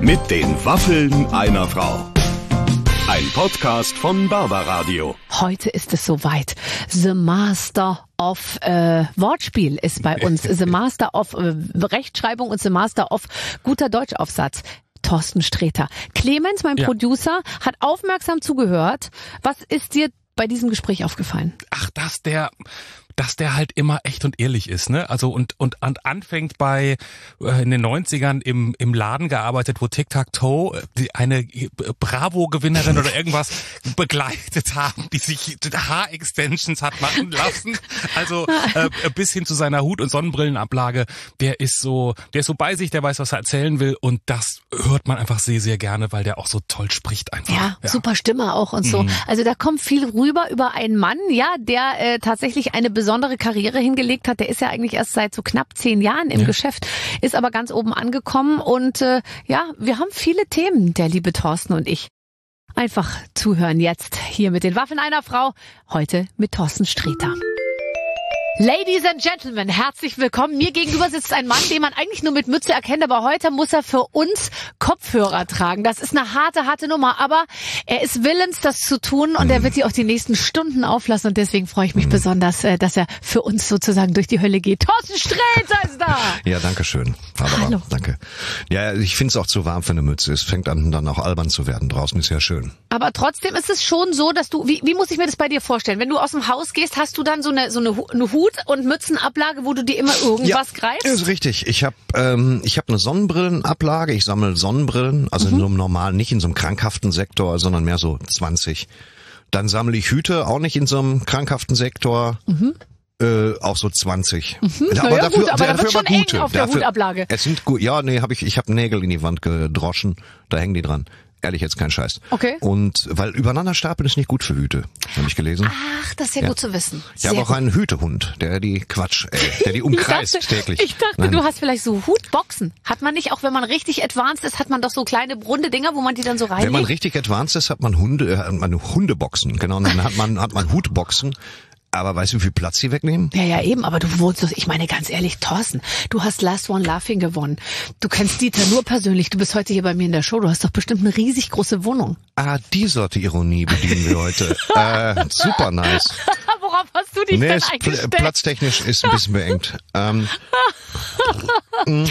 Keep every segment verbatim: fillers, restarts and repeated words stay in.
Mit den Waffeln einer Frau. Ein Podcast von Barbaradio. Heute ist es soweit. The Master of äh, Wortspiel ist bei uns. The Master of äh, Rechtschreibung und The Master of guter Deutschaufsatz. Thorsten Sträter. Clemens, mein Ja. Producer, hat aufmerksam zugehört. Was ist dir bei diesem Gespräch aufgefallen? Ach, dass der, dass der halt immer echt und ehrlich ist, ne? Also und und, und anfängt bei äh, in den neunzigern im im Laden gearbeitet, wo Tic-Tac-Toe die eine Bravo-Gewinnerin oder irgendwas begleitet haben, die sich Haar-Extensions hat machen lassen. Also äh, bis hin zu seiner Hut- und Sonnenbrillenablage, der ist so, der ist so bei sich, der weiß, was er erzählen will, und das hört man einfach sehr, sehr gerne, weil der auch so toll spricht einfach. Ja, super Stimme auch und so. Mhm. Also da kommt viel rüber über einen Mann, ja, der äh, tatsächlich eine besondere Karriere hingelegt hat. Der ist ja eigentlich erst seit so knapp zehn Jahren im Ja. Geschäft, ist aber ganz oben angekommen und äh, ja, wir haben viele Themen, der liebe Thorsten und ich. Einfach zuhören jetzt hier mit den Waffeln einer Frau, heute mit Thorsten Sträter. Ladies and Gentlemen, herzlich willkommen. Mir gegenüber sitzt ein Mann, den man eigentlich nur mit Mütze erkennt, aber heute muss er für uns Kopfhörer tragen. Das ist eine harte, harte Nummer, aber er ist willens, das zu tun, und er wird die auch die nächsten Stunden auflassen, und deswegen freue ich mich besonders, äh, dass er für uns sozusagen durch die Hölle geht. Thorsten Sträter ist da! Ja, danke schön. Aber Hallo. Danke. Ja, ich finde es auch zu warm für eine Mütze. Es fängt an, dann auch albern zu werden. Draußen ist ja schön. Aber trotzdem ist es schon so, dass du, wie, wie muss ich mir das bei dir vorstellen? Wenn du aus dem Haus gehst, hast du dann so eine, so eine, Hu- eine Hut- und Mützenablage, wo du dir immer irgendwas greifst? Ja, ist richtig. Ich habe ähm, ich hab eine Sonnenbrillenablage. Ich sammle Sonnenbrillen, also in so einem normalen, nicht in so einem krankhaften Sektor, sondern mehr so zwanzig. Dann sammle ich Hüte, auch nicht in so einem krankhaften Sektor. Äh, auch so zwanzig. Mhm. Naja, gut, aber da wird schon eng auf der Hutablage. Es sind gut. Ja, nee, habe ich. Ich habe Nägel in die Wand gedroschen. Da hängen die dran. Ehrlich, jetzt kein Scheiß. Okay. Und weil übereinander stapeln ist nicht gut für Hüte, habe ich gelesen. Ach, das ist ja, Ja. gut zu wissen. Ich Sehr habe auch gut. einen Hütehund, der die Quatsch, äh, der die umkreist ich dachte, täglich. Ich dachte, Nein. du hast vielleicht so Hutboxen. Hat man nicht, auch wenn man richtig advanced ist, hat man doch so kleine runde Dinger, wo man die dann so reinlegt? Wenn man richtig advanced ist, hat man Hunde, äh, hat man Hundeboxen, genau. Und dann hat man hat man Hutboxen. Aber weißt du, wie viel Platz die wegnehmen? Ja, ja, eben, aber du wohnst doch, ich meine ganz ehrlich, Thorsten, du hast Last One Laughing gewonnen. Du kennst Dieter nur persönlich, du bist heute hier bei mir in der Show, du hast doch bestimmt eine riesig große Wohnung. Ah, die Sorte Ironie bedienen wir heute. äh, super nice. Worauf hast du dich Nee, denn ist, pl eingestellt? platztechnisch ist ein bisschen beengt. Ähm, mh.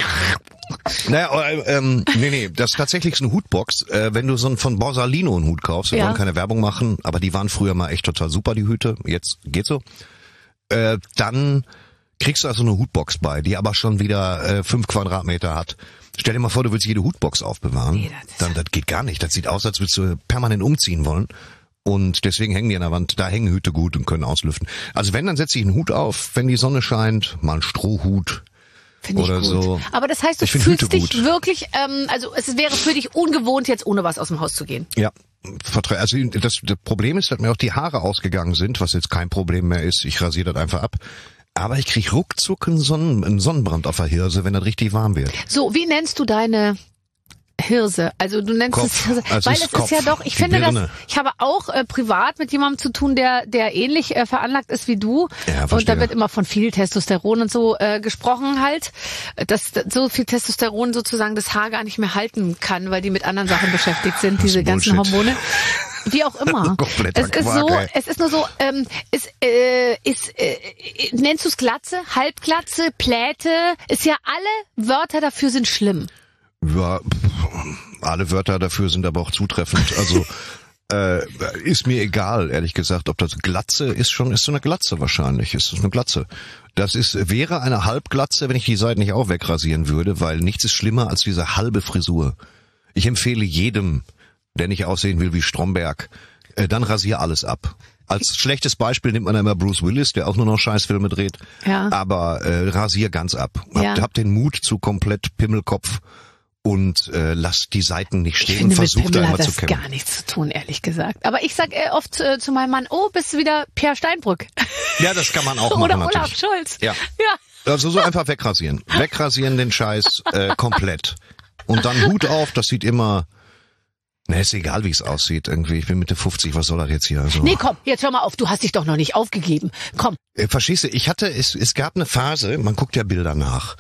Naja, äh, ähm, nee, nee, das ist tatsächlich so eine Hutbox. Äh, wenn du so einen von Borsalino einen Hut kaufst, wir Ja. wollen keine Werbung machen, aber die waren früher mal echt total super, die Hüte. Jetzt geht's so. Äh, dann kriegst du also eine Hutbox bei, die aber schon wieder äh, fünf Quadratmeter hat. Stell dir mal vor, du willst jede Hutbox aufbewahren. Nee, das ist- Dann, das geht gar nicht. Das sieht aus, als würdest du permanent umziehen wollen. Und deswegen hängen die an der Wand. Da hängen Hüte gut und können auslüften. Also wenn, dann setze ich einen Hut auf, wenn die Sonne scheint, mal einen Strohhut. Finde ich oder gut. so. Aber das heißt, du Ich find fühlst Hüte dich gut. wirklich, ähm, also es wäre für dich ungewohnt, jetzt ohne was aus dem Haus zu gehen. Ja, vertre- also das, das Problem ist, dass mir auch die Haare ausgegangen sind, was jetzt kein Problem mehr ist. Ich rasiere das einfach ab. Aber ich krieg ruckzuck einen, Sonnen, einen Sonnenbrand auf der Hirse, wenn das richtig warm wird. So, wie nennst du deine Hirse? Also du nennst Kopf. es Hirse, Also weil es es ist Kopf, ist ja doch, ich die finde das, Birne. ich habe auch äh, privat mit jemandem zu tun, der der ähnlich äh, veranlagt ist wie du. Ja, und verstehe. da wird immer von viel Testosteron und so äh, gesprochen halt, dass dass so viel Testosteron sozusagen das Haar gar nicht mehr halten kann, weil die mit anderen Sachen beschäftigt sind, diese ist ganzen Bullshit. Hormone. Wie auch immer. Kompletter Es ist Quark, so, ey. es ist nur so, ähm, ist, äh, ist, äh, nennst du es Glatze, Halbglatze, Pläte, ist ja alle Wörter dafür sind schlimm. Ja, pff, alle Wörter dafür sind aber auch zutreffend. Also äh, ist mir egal, ehrlich gesagt, ob das Glatze ist schon, ist so eine Glatze wahrscheinlich. Ist das eine Glatze? Das ist wäre eine Halbglatze, wenn ich die Seiten nicht auch wegrasieren würde, weil nichts ist schlimmer als diese halbe Frisur. Ich empfehle jedem, der nicht aussehen will wie Stromberg, äh, dann rasier alles ab. Als schlechtes Beispiel nimmt man immer Bruce Willis, der auch nur noch Scheißfilme dreht. Ja. Aber äh, rasier ganz ab. Hab, Ja. hab den Mut zu komplett Pimmelkopf und äh, lass die Seiten nicht Ich stehen finde, und mit versuch da Pimmel immer hat zu das kämpfen. gar nichts zu tun, ehrlich gesagt. Aber ich sag äh, oft äh, zu meinem Mann, oh, bist du wieder Pierre Steinbrück? Ja, das kann man auch machen Oder Olaf natürlich. Scholz. Ja. Ja. Also so einfach wegrasieren. Wegrasieren den Scheiß äh, komplett. Und dann Hut auf, das sieht immer... Ne, ist egal, wie es aussieht irgendwie. Ich bin Mitte fünfzig, was soll das jetzt hier? Also, Nee, komm, jetzt hör mal auf, du hast dich doch noch nicht aufgegeben. Komm. äh, verstehst du, ich hatte, es, es gab eine Phase, man guckt ja Bilder nach.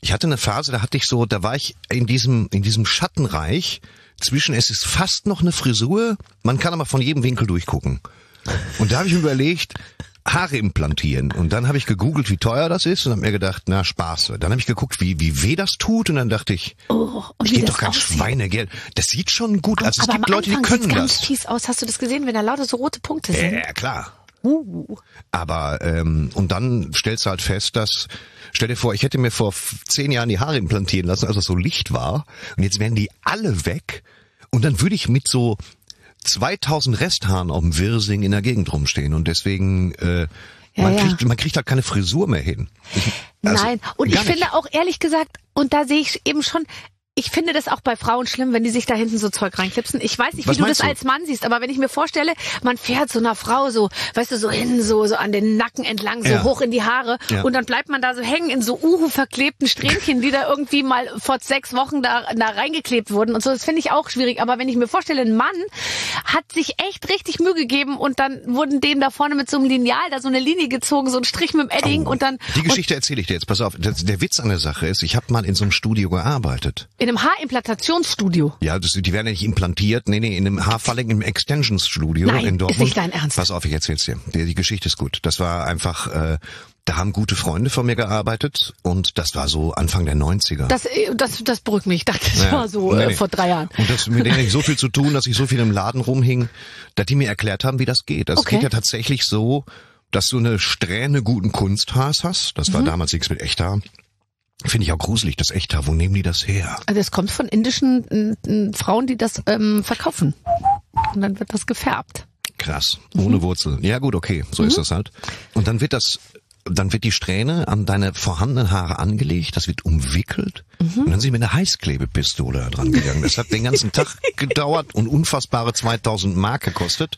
Ich hatte eine Phase, da hatte ich so, da war ich in diesem, in diesem Schattenreich zwischen, es ist fast noch eine Frisur, man kann aber von jedem Winkel durchgucken. Und da habe ich mir überlegt, Haare implantieren. Und dann habe ich gegoogelt, wie teuer das ist und habe mir gedacht, na Spaß. Dann habe ich geguckt, wie wie weh das tut und dann dachte ich, oh, ich gebe doch kein aussieht. Schweinegeld. Das sieht schon gut aus. Also es gibt Leute, die können das. Ganz fies aus. Hast du das gesehen, wenn da lauter so rote Punkte sind? Ja, klar. Uh. Aber ähm, und dann stellst du halt fest, dass, stell dir vor, ich hätte mir vor zehn Jahren die Haare implantieren lassen, als es so Licht war und jetzt wären die alle weg und dann würde ich mit so zweitausend Resthaaren auf dem Wirsing in der Gegend rumstehen und deswegen äh, ja, man, ja. Kriegt, man kriegt halt keine Frisur mehr hin. Ich, also, Nein, und ich finde nicht. Auch ehrlich gesagt, und da sehe ich eben schon, ich finde das auch bei Frauen schlimm, wenn die sich da hinten so Zeug reinklipsen. Ich weiß nicht, wie Was du das du? als Mann siehst, aber wenn ich mir vorstelle, man fährt so einer Frau so, weißt du, so hin, so so an den Nacken entlang, so ja. hoch in die Haare ja. und dann bleibt man da so hängen in so Uhu verklebten Strähnchen, die da irgendwie mal vor sechs Wochen da, da reingeklebt wurden und so. Das finde ich auch schwierig. Aber wenn ich mir vorstelle, ein Mann hat sich echt richtig Mühe gegeben und dann wurden dem da vorne mit so einem Lineal da so eine Linie gezogen, so ein Strich mit dem Edding oh, und dann... Die Geschichte erzähle ich dir jetzt, pass auf. Das, der Witz an der Sache ist, ich habe mal in so einem Studio gearbeitet. In einem Haarimplantationstudio? Ja, das, die werden ja nicht implantiert. Nee, nee, in einem Haarfalling im Extensions-Studio Nein, in Dortmund. Ist nicht dein Ernst. Pass auf, ich erzähl's dir. Die, die Geschichte ist gut. Das war einfach, äh, da haben gute Freunde von mir gearbeitet und das war so Anfang der neunziger. Das, das, das beruhigt mich. Ich dachte, das ja, war so nee, äh, vor drei Jahren. Und das mit denen ich so viel zu tun, dass ich so viel im Laden rumhing, dass die mir erklärt haben, wie das geht. Das okay. geht ja tatsächlich so, dass du eine Strähne guten Kunsthaars hast. Das war mhm. damals nichts mit Echthaar. Finde ich auch gruselig, das Echthaar. Wo nehmen die das her? Also es kommt von indischen äh, Frauen, die das ähm, verkaufen. Und dann wird das gefärbt. Krass, ohne mhm. Wurzel. Ja gut, okay, so mhm. ist das halt. Und dann wird das, dann wird die Strähne an deine vorhandenen Haare angelegt, das wird umwickelt mhm. und dann sind wir mit einer Heißklebepistole dran gegangen. Das hat den ganzen Tag gedauert und unfassbare zweitausend Mark gekostet.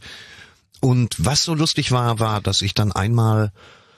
Und was so lustig war, war, dass ich dann einmal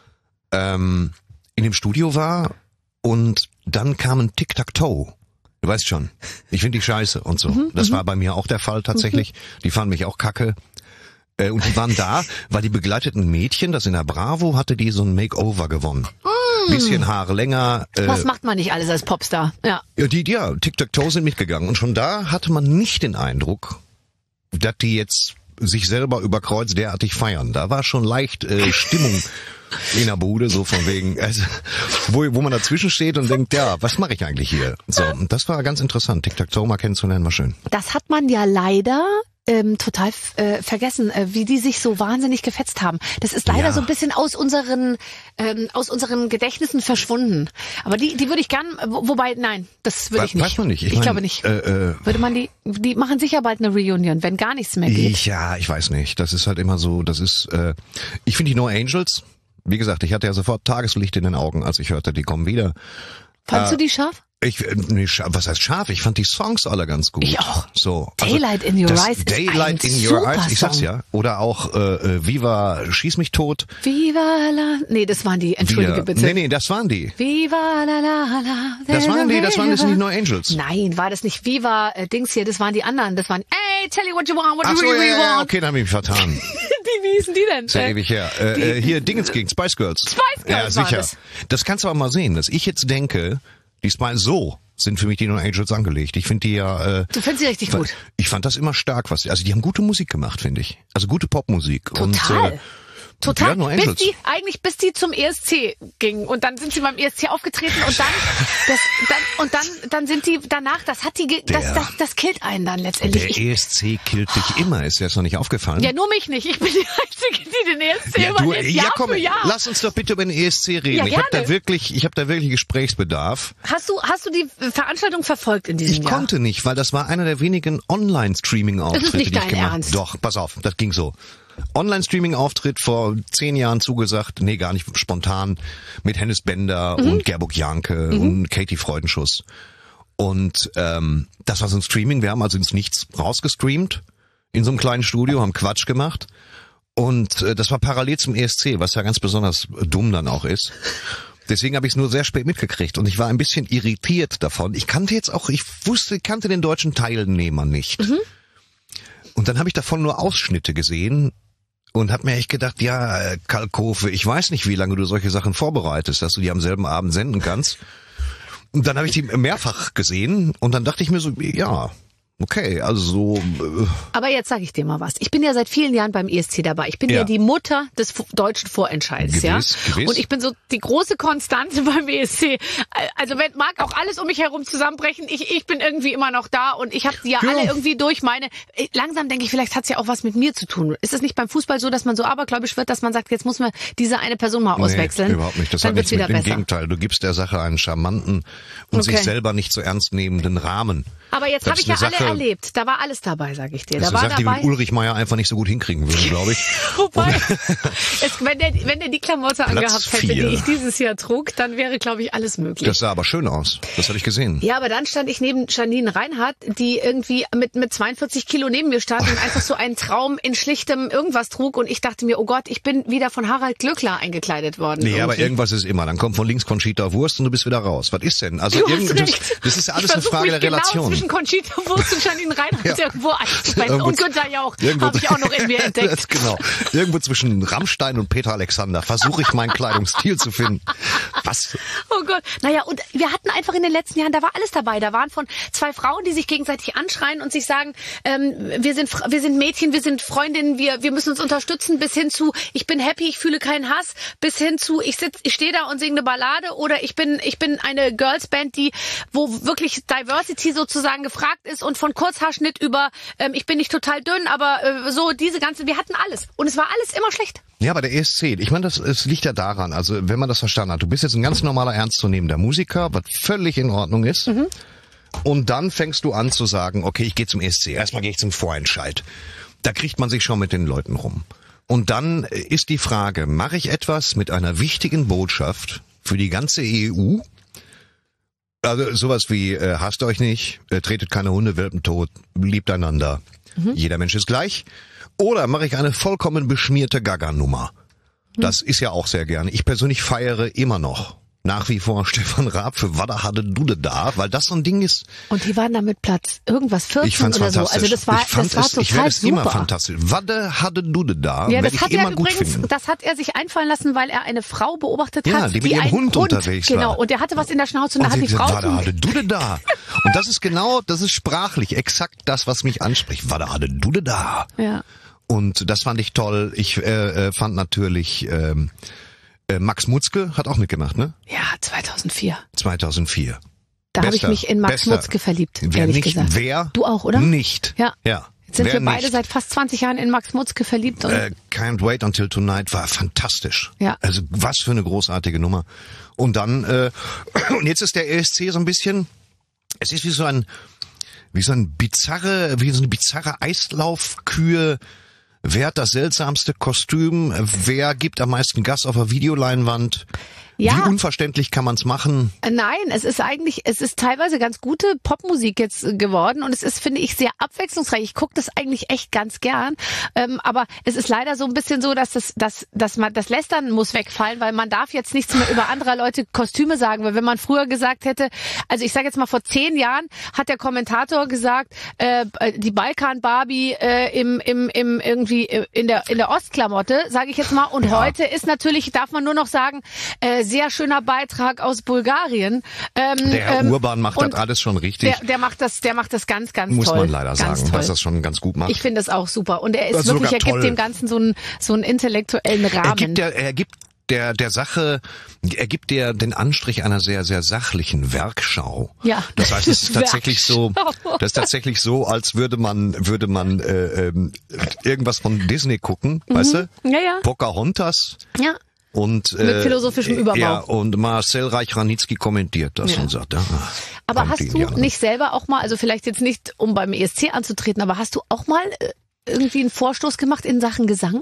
ähm, in dem Studio war und dann kam ein Tic-Tac-Toe. Du weißt schon, ich finde die scheiße und so. Mhm, das war bei mir auch der Fall tatsächlich. Mhm. Die fanden mich auch kacke. Äh, und die waren da, weil die begleiteten Mädchen, das in der Bravo, hatte die so ein Makeover gewonnen. Mm. Bisschen Haare länger. Äh, Was macht man nicht alles als Popstar? Ja. Ja, die, ja, Tic-Tac-Toe sind mitgegangen. Und schon da hatte man nicht den Eindruck, dass die jetzt sich selber über Kreuz derartig feiern. Da war schon leicht äh, Stimmung in der Bude, so von wegen, also, wo, wo man dazwischen steht und denkt, ja, was mache ich eigentlich hier? So, und das war ganz interessant. Tic-Tac-Toe mal kennenzulernen, war schön. Das hat man ja leider ähm, total äh, vergessen, äh, wie die sich so wahnsinnig gefetzt haben. Das ist leider ja. so ein bisschen aus unseren ähm, aus unseren Gedächtnissen verschwunden. Aber die die würde ich gern, wo, wobei, nein, das würde ich nicht. Weiß man nicht. Ich, ich mein, glaube nicht. Äh, äh, würde man die, die machen sicher bald eine Reunion, wenn gar nichts mehr geht. Ich, ja, ich weiß nicht. Das ist halt immer so, das ist, äh, ich finde die No Angels, wie gesagt, ich hatte ja sofort Tageslicht in den Augen, als ich hörte, die kommen wieder. Fandst äh, du die scharf? Ich, nee, was heißt scharf? Ich fand die Songs alle ganz gut. Ich auch. So, Daylight also, in Your Eyes ist Daylight ein in Your super Eyes, ich sag's Song. ja. Oder auch äh, Viva Schieß mich tot. Viva la... Nee, das waren die, entschuldige Wieder. bitte. Nee, nee, das waren die. Viva la la la... Das waren die, das waren das nicht No Angels. Nein, war das nicht Viva äh, Dings hier, das waren die anderen. Das waren, hey, tell you what you want, what Ach you so, really ja, want. ja, okay, dann hab ich mich vertan. die, wie hießen die denn? Ist ja äh, ewig her. Äh, hier, Dingens gegen Spice Girls. Spice Girls ja, sicher. War das. Das kannst du aber mal sehen, dass ich jetzt denke, die Spice so sind für mich die No Angels angelegt. Ich finde die ja... Äh, du findest sie richtig gut. Ich fand das immer stark, was also die haben gute Musik gemacht, finde ich. Also gute Popmusik. Total. Und, äh, Total, ja, No bis Angels. die, eigentlich bis die zum E S C gingen und dann sind sie beim E S C aufgetreten und dann, das, dann und dann, dann sind die danach, das hat die, ge- das, Der- das, das killt einen dann letztendlich. Der Ich, E S C killt dich immer, ist dir das noch nicht aufgefallen? ja, nur mich nicht. Ich bin die Einzige, die den E S C Ja, immer du, nimmt, ja, Jahr komm, für Jahr. lass uns doch bitte über den E S C reden. Ja, ich habe da gerne. wirklich, ich habe da wirklich Gesprächsbedarf. Hast du, hast du die Veranstaltung verfolgt in diesem Ich Jahr? konnte nicht, weil das war einer der wenigen Online-Streaming-Auftritte, Das ist nicht die ich dein gemacht habe. Ernst. Doch, pass auf, das ging so. Online-Streaming-Auftritt vor zehn Jahren zugesagt, nee, gar nicht spontan, mit Hennes Bender Mhm. und Gerburg Janke und Katie Freudenschuss. Und ähm, das war so ein Streaming, wir haben also ins Nichts rausgestreamt, in so einem kleinen Studio, haben Quatsch gemacht. Und äh, das war parallel zum E S C, was ja ganz besonders dumm dann auch ist. Deswegen habe ich es nur sehr spät mitgekriegt und ich war ein bisschen irritiert davon. Ich kannte jetzt auch, ich wusste, kannte den deutschen Teilnehmer nicht. Mhm. Und dann habe ich davon nur Ausschnitte gesehen und habe mir echt gedacht, ja, äh, Kalkofe, ich weiß nicht, wie lange du solche Sachen vorbereitest, dass du die am selben Abend senden kannst. Und dann habe ich die mehrfach gesehen und dann dachte ich mir so, ja, okay, also so. Äh Aber jetzt sage ich dir mal was. Ich bin ja seit vielen Jahren beim E S C dabei. Ich bin ja, Ja. die Mutter des fu- deutschen Vorentscheids, Gewiss, ja. gewiss. Und ich bin so die große Konstante beim E S C. Also wenn mag auch alles um mich herum zusammenbrechen, ich ich bin irgendwie immer noch da und ich habe die ja, Ja. alle irgendwie durch meine. Langsam denke ich, vielleicht hat's ja auch was mit mir zu tun. Ist es nicht beim Fußball so, dass man so abergläubisch wird, dass man sagt, jetzt muss man diese eine Person mal auswechseln? Nee, überhaupt nicht. Das Dann hat wird's nichts wieder mit, im besser. Gegenteil. Du gibst der Sache einen charmanten und Okay. sich selber nicht so ernst nehmenden Rahmen. Aber jetzt Das habe ich ist ja eine alle Sache- erlebt. Da war alles dabei, sage ich dir. Das Da ist war eine Sache, die dabei. mit Ulrich Meier einfach nicht so gut hinkriegen würde, glaube ich. Wobei, es, wenn, der, wenn der die Klamotte angehabt hätte, vier. die ich dieses Jahr trug, dann wäre, glaube ich, alles möglich. Das sah aber schön aus. Das habe ich gesehen. Ja, aber dann stand ich neben Janine Reinhardt, die irgendwie mit, mit zweiundvierzig Kilo neben mir stand und einfach so einen Traum in schlichtem irgendwas trug. Und ich dachte mir, oh Gott, ich bin wieder von Harald Glöckler eingekleidet worden. Nee, aber irgendwie. irgendwas ist immer. Dann kommt von links Conchita Wurst und du bist wieder raus. Was ist denn? Also Du hast irgend, das, recht. das ist ja alles Ich eine versuch Frage mich der Relation. Genau zwischen Conchita Wurst und Janine Reinhardt Ja. irgendwo einzubetten. Irgendwo Und z- Günther Jauch irgendwo- habe ich auch noch in mir entdeckt. Das, genau. Irgendwo zwischen Rammstein und Peter Alexander versuche ich meinen Kleidungsstil zu finden. Was? Oh Gott. Naja, und wir hatten einfach in den letzten Jahren, da war alles dabei. Da waren von zwei Frauen, die sich gegenseitig anschreien und sich sagen, ähm, wir sind Fra- wir sind Mädchen, wir sind Freundinnen, wir wir müssen uns unterstützen, bis hin zu, ich bin happy, ich fühle keinen Hass, bis hin zu, ich sitz, ich stehe da und singe eine Ballade, oder ich bin ich bin eine Girlsband, die wo wirklich Diversity sozusagen gefragt ist, und von Kurzhaarschnitt über, ähm, ich bin nicht total dünn, aber äh, so diese ganze, wir hatten alles. Und es war alles immer schlecht. Ja, aber der E S C, ich meine, das es liegt ja daran, also wenn man das verstanden hat, du bist jetzt ein ganz normaler, ernstzunehmender Musiker, was völlig in Ordnung ist. Mhm. Und dann fängst du an zu sagen, okay, ich gehe zum E S C, erstmal gehe ich zum Vorentscheid. Da kriegt man sich schon mit den Leuten rum. Und dann ist die Frage, mache ich etwas mit einer wichtigen Botschaft für die ganze E U? Also sowas wie, äh, hasst euch nicht, äh, tretet keine Hundewelpen tot, liebt einander, Mhm. jeder Mensch ist gleich. Oder mache ich eine vollkommen beschmierte Gaga-Nummer? Das ist ja auch sehr gerne. Ich persönlich feiere immer noch nach wie vor Stefan Raab für Wada hatte Dude da, weil das so ein Ding ist. Und die waren da mit Platz irgendwas vierzehn Ich fand's oder so. fantastisch. Also das war ich fand das war es, total ich werde es super. immer fantastisch. Wada hatte Dude da, Ja, werde das ich hat immer er gut übrigens, finden. das hat er sich einfallen lassen, weil er eine Frau beobachtet Ja, hat, die mit ihrem einen Hund unterwegs war. Genau, und der hatte was in der Schnauze und, da Und hat sie die gesagt, Frau Wada hatte Dude da. Und das ist genau, das ist sprachlich exakt das, was mich anspricht. Wada hatte Dude da. Ja. Und das fand ich toll. Ich äh, äh, fand natürlich ähm, äh, Max Mutzke hat auch mitgemacht, ne? Ja, zweitausendvier. zweitausendvier. Da habe ich Bester, mich in Max bester. Mutzke verliebt, Wer ehrlich nicht, gesagt. wer? Du auch, oder? Nicht. Ja. Ja. Jetzt sind wer wir beide nicht? seit fast zwanzig Jahren in Max Mutzke verliebt. Und Äh, Can't Wait Until Tonight war fantastisch. Ja. Also was für eine großartige Nummer. Und dann, äh, und jetzt ist der E S C so ein bisschen, es ist wie so ein, wie so ein bizarre, wie so eine bizarre Eislaufkühe. Wer hat das seltsamste Kostüm? Wer gibt am meisten Gas auf der Videoleinwand? Ja. Wie unverständlich kann man's machen? Äh, Nein, es ist eigentlich, es ist teilweise ganz gute Popmusik jetzt äh, geworden, und es ist, finde ich, sehr abwechslungsreich. Ich gucke das eigentlich echt ganz gern, ähm, aber es ist leider so ein bisschen so, dass das, dass, dass man das Lästern muss wegfallen, weil man darf jetzt nichts mehr über anderer Leute Kostüme sagen, weil wenn man früher gesagt hätte, also ich sage jetzt mal vor zehn Jahren hat der Kommentator gesagt, äh, die Balkan-Barbie äh, im, im, im irgendwie in der in der Ostklamotte, sage ich jetzt mal, und Ja. heute ist natürlich, darf man nur noch sagen, äh, sehr schöner Beitrag aus Bulgarien. Ähm, Der Herr ähm, Urban macht und das alles schon richtig. Der, der macht das, der macht das ganz, ganz Muss toll. man leider ganz sagen, toll. dass das schon ganz gut macht. Ich finde es auch super. Und er ist Also wirklich, er sogar gibt toll. dem Ganzen so einen, so einen intellektuellen Rahmen. Er gibt der, er gibt der, der Sache, er gibt der den Anstrich einer sehr, sehr sachlichen Werkschau. Ja. Das heißt, es ist tatsächlich so, Werkschau. das ist tatsächlich so, als würde man, würde man, äh, ähm, irgendwas von Disney gucken, weißt du? Ja, ja. Pocahontas. Ja. Und, äh, Mit philosophischem Überbau. Ja, und Marcel Reich-Ranitzky kommentiert das Ja. und sagt, ah, Aber kommt hast die du Indianer. nicht selber auch mal, also vielleicht jetzt nicht, um beim E S C anzutreten, aber hast du auch mal äh, irgendwie einen Vorstoß gemacht in Sachen Gesang?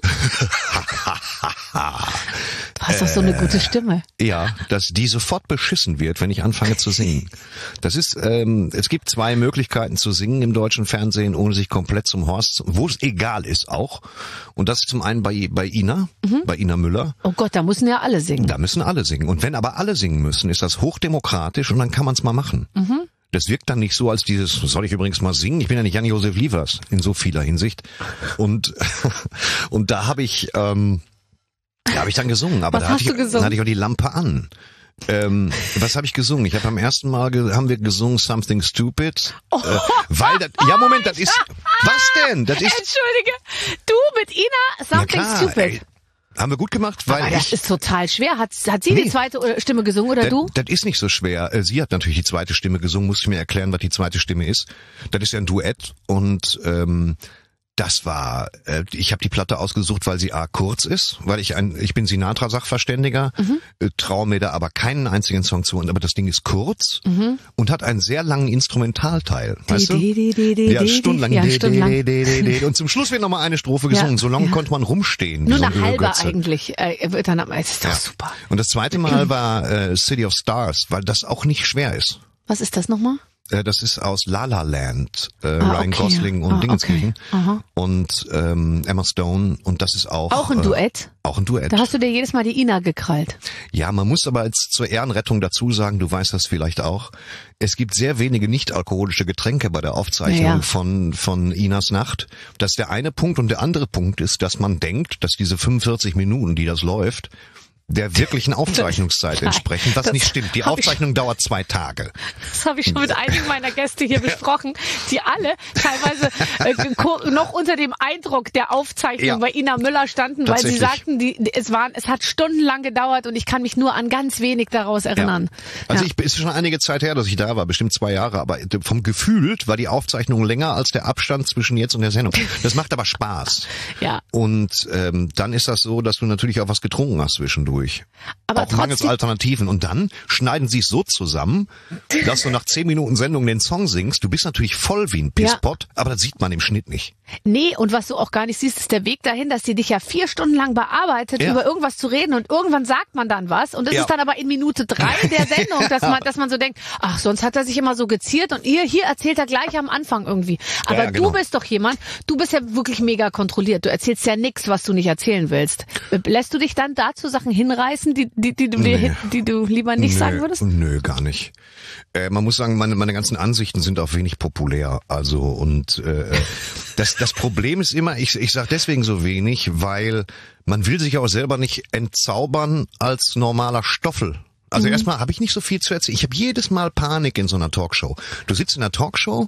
Du hast doch so eine gute Stimme. Ja, dass die sofort beschissen wird, wenn ich anfange zu singen. Das ist, ähm, es gibt zwei Möglichkeiten zu singen im deutschen Fernsehen, ohne sich komplett zum Horst, wo es egal ist auch. Und das ist zum einen bei, bei Ina, Mhm. bei Ina Müller. Oh Gott, da müssen ja alle singen. Da müssen alle singen. Und wenn aber alle singen müssen, ist das hochdemokratisch und dann kann man es mal machen. Mhm. Das wirkt dann nicht so als dieses, soll ich übrigens mal singen? Ich bin ja nicht Jan-Josef Liefers in so vieler Hinsicht. Und, und da habe ich, ähm, da habe ich dann gesungen. Aber Was da hast hatte ich, du gesungen? da hatte ich auch die Lampe an. Ähm, was habe ich gesungen? Ich habe beim ersten Mal ge- haben wir gesungen Something Stupid, Oh. äh, weil das, ja Moment, das ist, was denn? Das ist, Entschuldige, du mit Ina, Something klar, Stupid. ey, haben wir gut gemacht, weil Aber das ich, ist total schwer. Hat, hat sie Nee. die zweite äh, Stimme gesungen oder das, du? das ist nicht so schwer. Äh, Sie hat natürlich die zweite Stimme gesungen, musste mir erklären, was die zweite Stimme ist. Das ist ja ein Duett und ähm, das war, äh, ich habe die Platte ausgesucht, weil sie a kurz ist, weil ich ein, ich bin Sinatra-Sachverständiger, Mhm. äh, traue mir da aber keinen einzigen Song zu, aber das Ding ist kurz Mhm. und hat einen sehr langen Instrumentalteil, weißt du? Die, die, die, die, Ja, die, stundenlang. Ja, de- stundenlang. de- de- de- de- Und zum Schluss wird nochmal eine Strophe gesungen. Ja, So lange ja. konnte man rumstehen. wie Nur so ein eine halbe Ölgötze. eigentlich. Äh, wird dann, das ist doch Ja. super. Und das zweite Mal war äh, City of Stars, weil das auch nicht schwer ist. Was ist das nochmal? Äh, das ist aus La La Land, äh, Ah, Ryan okay, Gosling ja. und Ah, Dingenskirchen okay. Aha. und ähm, Emma Stone und das ist auch Auch ein äh, Duett? Auch ein Duett. Da hast du dir jedes Mal die Ina gekrallt. Ja, man muss aber jetzt zur Ehrenrettung dazu sagen, du weißt das vielleicht auch, es gibt sehr wenige nicht-alkoholische Getränke bei der Aufzeichnung Ja, ja. von von Inas Nacht. Das ist der eine Punkt und der andere Punkt ist, dass man denkt, dass diese fünfundvierzig Minuten, die das läuft, der wirklichen Aufzeichnungszeit Nein, entsprechen, was das nicht stimmt. Die hab ich- Aufzeichnung dauert zwei Tage. Das habe ich schon mit einigen meiner Gäste hier besprochen, die alle teilweise äh, ko- noch unter dem Eindruck der Aufzeichnung Ja. bei Ina Müller standen, weil sie Tatsächlich. sagten, die, es waren, es hat stundenlang gedauert und ich kann mich nur an ganz wenig daraus erinnern. Also Ja. ich ist schon einige Zeit her, dass ich da war, bestimmt zwei Jahre, aber vom Gefühl war die Aufzeichnung länger als der Abstand zwischen jetzt und der Sendung. Das macht aber Spaß. Ja. Und ähm, dann ist das so, dass du natürlich auch was getrunken hast zwischendurch. Aber auch mangels trotzdem- Alternativen. Und dann schneiden sie es so zusammen, dass du nach zehn Minuten Sendung den Song singst. Du bist natürlich voll wie ein Pisspot, aber das sieht man im Schnitt nicht. Nee, und was du auch gar nicht siehst, ist der Weg dahin, dass die dich ja vier Stunden lang bearbeitet, Ja. über irgendwas zu reden und irgendwann sagt man dann was und das Ja. ist dann aber in Minute drei der Sendung, dass man, dass man so denkt, ach, sonst hat er sich immer so geziert und ihr, hier erzählt er gleich am Anfang irgendwie. Aber Ja, ja, genau. du bist doch jemand, du bist ja wirklich mega kontrolliert, du erzählst ja nichts, was du nicht erzählen willst. Lässt du dich dann dazu Sachen hinreißen, die, die, die, du, Nee. dir, die du lieber nicht nö, sagen würdest? Nö, gar nicht. Äh, man muss sagen, meine, meine ganzen Ansichten sind auch wenig populär. Also und äh, das, das Problem ist immer, ich, ich sage deswegen so wenig, weil man will sich auch selber nicht entzaubern als normaler Stoffel. Also erstmal habe ich nicht so viel zu erzählen. Ich habe jedes Mal Panik in so einer Talkshow. Du sitzt in einer Talkshow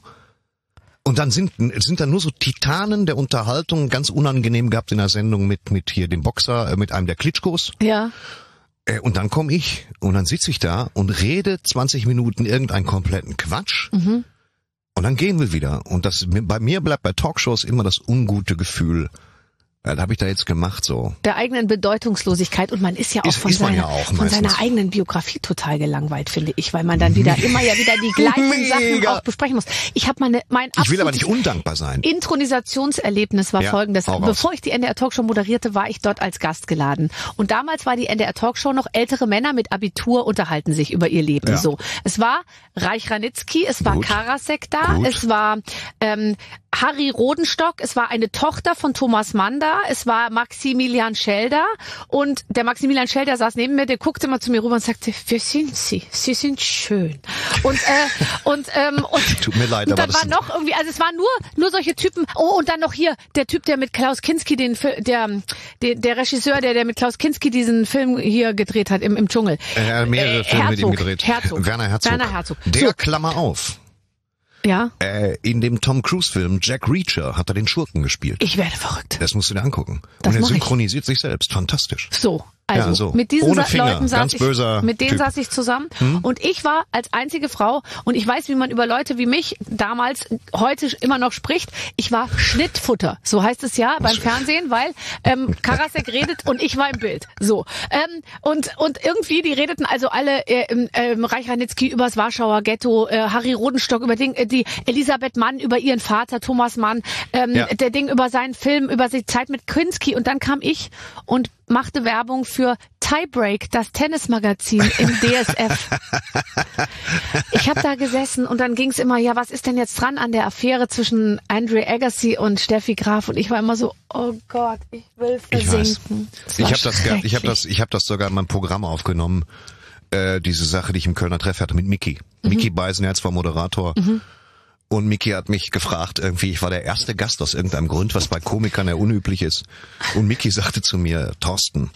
und dann sind sind da nur so Titanen der Unterhaltung, ganz unangenehm gehabt in der Sendung mit mit hier dem Boxer, äh, mit einem der Klitschkos. Ja. Äh, Und dann komme ich und dann sitze ich da und rede zwanzig Minuten irgendeinen kompletten Quatsch Mhm. und dann gehen wir wieder. Und das bei mir bleibt bei Talkshows immer das ungute Gefühl. Ja, das habe ich da jetzt gemacht so. Der eigenen Bedeutungslosigkeit und man ist ja auch Ist- von, ist man seiner, ja auch von meistens. seiner eigenen Biografie total gelangweilt, finde ich, weil man dann wieder immer ja wieder die gleichen Sachen Mega. auch besprechen muss. Ich habe meine mein Ich will aber absolutes nicht undankbar sein. Intronisationserlebnis war Ja, folgendes. hau raus. Bevor ich die N D R Talkshow moderierte, war ich dort als Gast geladen. Und damals war die N D R Talkshow noch ältere Männer mit Abitur unterhalten sich über ihr Leben. Ja. So, es war Reich Ranitzky, es war Gut. Karasek da, Gut. es war ähm, Harry Rodenstock, es war eine Tochter von Thomas Mann da, es war Maximilian Schelder und der Maximilian Schelder saß neben mir, der guckte mal zu mir rüber und sagte, wer sind Sie? Sie sind schön. Und äh, und ähm, und Tut mir leid, und aber dann das war noch irgendwie, also es waren nur nur solche Typen. Oh, und dann noch hier der Typ, der mit Klaus Kinski den Fi- der der, der Regisseur, der der mit Klaus Kinski diesen Film hier gedreht hat im im Dschungel. Er hat mehrere Filme mit ihm Herzog, gedreht. Herzog. Werner Herzog. Werner Herzog. Der So, Klammer auf. ja, Äh, in dem Tom Cruise Film Jack Reacher hat er den Schurken gespielt. ich werde verrückt. Das musst du dir angucken. Das Und er mach ich. synchronisiert sich selbst. Fantastisch. So, also Ja, so. mit diesen Ohne Sa- Finger, Leuten saß ganz ich, böser mit denen Typ. saß ich zusammen und ich war als einzige Frau und ich weiß, wie man über Leute wie mich damals heute immer noch spricht. Ich war Schnittfutter, so heißt es ja beim Fernsehen, weil ähm, Karasek redet und ich war im Bild. So ähm, und und irgendwie die redeten also alle äh, ähm, Reich Ranitzky übers Warschauer Ghetto, äh, Harry Rodenstock über Ding, äh, die Elisabeth Mann über ihren Vater Thomas Mann, ähm, Ja. der Ding über seinen Film, über die Zeit mit Kinski und dann kam ich und machte Werbung für Tiebreak, das Tennismagazin im D S F. Ich habe da gesessen und dann ging's immer, ja, was ist denn jetzt dran an der Affäre zwischen Andre Agassi und Steffi Graf? Und ich war immer so, oh Gott, ich will Ich weiß. versinken. Es Ich war habe das, gehabt. ich habe schrecklich. das, ich habe das sogar in meinem Programm aufgenommen. Äh, diese Sache, die ich im Kölner Treff hatte mit Micky. Mhm. Micky Beisenherz war Moderator. Und Micky hat mich gefragt, irgendwie, ich war der erste Gast aus irgendeinem Grund, was bei Komikern ja unüblich ist. Und Micky sagte zu mir, Thorsten,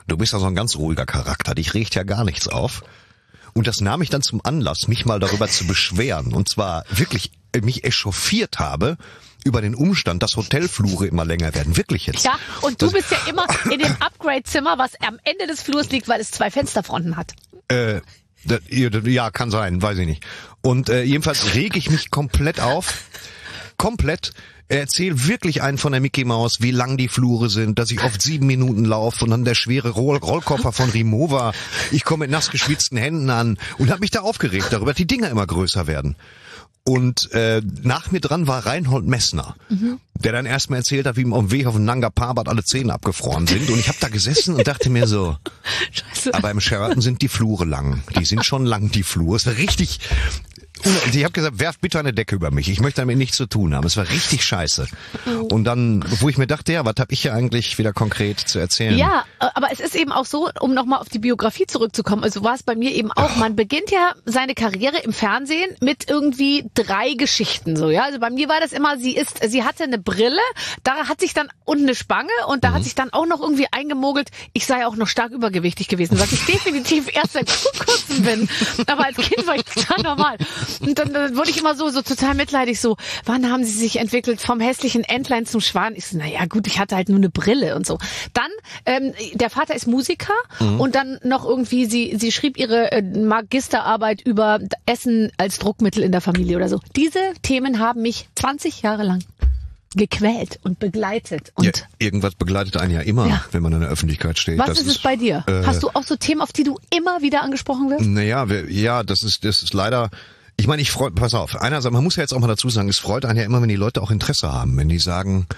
du bist ja so ein ganz ruhiger Charakter, dich regt ja gar nichts auf. Und das nahm ich dann zum Anlass, mich mal darüber zu beschweren. Und zwar wirklich mich echauffiert habe über den Umstand, dass Hotelflure immer länger werden. Wirklich jetzt. Ja, und du das, bist ja immer in dem Upgrade-Zimmer, was am Ende des Flurs liegt, weil es zwei Fensterfronten hat. Äh, das, ja, kann sein, weiß ich nicht. Und äh, jedenfalls rege ich mich komplett auf. Komplett. Erzähl wirklich einen von der Mickey Maus, wie lang die Flure sind, dass ich oft sieben Minuten laufe und dann der schwere Roll- Rollkoffer von Rimowa. Ich komme mit nass geschwitzten Händen an und habe mich da aufgeregt darüber, dass die Dinger immer größer werden. Und äh, nach mir dran war Reinhold Messner, mhm. der dann erstmal erzählt hat, wie ihm auf dem Weg auf den Nanga Parbat alle Zähne abgefroren sind. Und ich habe da gesessen und dachte mir so, Scheiße. Aber im Sheraton sind die Flure lang. Die sind schon lang, die Flure. Es war richtig... Ich habe gesagt, werft bitte eine Decke über mich. Ich möchte damit nichts zu tun haben. Es war richtig scheiße. Und dann, wo ich mir dachte, ja, was habe ich hier eigentlich wieder konkret zu erzählen? Ja, aber es ist eben auch so, um nochmal auf die Biografie zurückzukommen, also war es bei mir eben auch, man beginnt ja seine Karriere im Fernsehen mit irgendwie drei Geschichten, so, ja. Also bei mir war das immer, sie ist, sie hatte eine Brille, da hat sich dann, und eine Spange, und da mhm. hat sich dann auch noch irgendwie eingemogelt, ich sei auch noch stark übergewichtig gewesen, was ich definitiv erst seit kurzem bin. Aber als Kind war ich total normal. Und dann, dann wurde ich immer so, so total mitleidig, so, wann haben sie sich entwickelt vom hässlichen Entlein zum Schwan? Ich so, naja gut, ich hatte halt nur eine Brille und so. Dann, ähm, der Vater ist Musiker mhm. und dann noch irgendwie, sie, sie schrieb ihre äh, Magisterarbeit über Essen als Druckmittel in der Familie oder so. Diese Themen haben mich zwanzig Jahre lang gequält und begleitet. Und ja, irgendwas begleitet einen ja immer, ja. wenn man in der Öffentlichkeit steht. Was das ist es bei dir? Äh, Hast du auch so Themen, auf die du immer wieder angesprochen wirst? Naja, wir, ja, das ist, das ist leider... Ich meine, ich freue, pass auf, einerseits, man muss ja jetzt auch mal dazu sagen, es freut einen ja immer, wenn die Leute auch Interesse haben, wenn die sagen,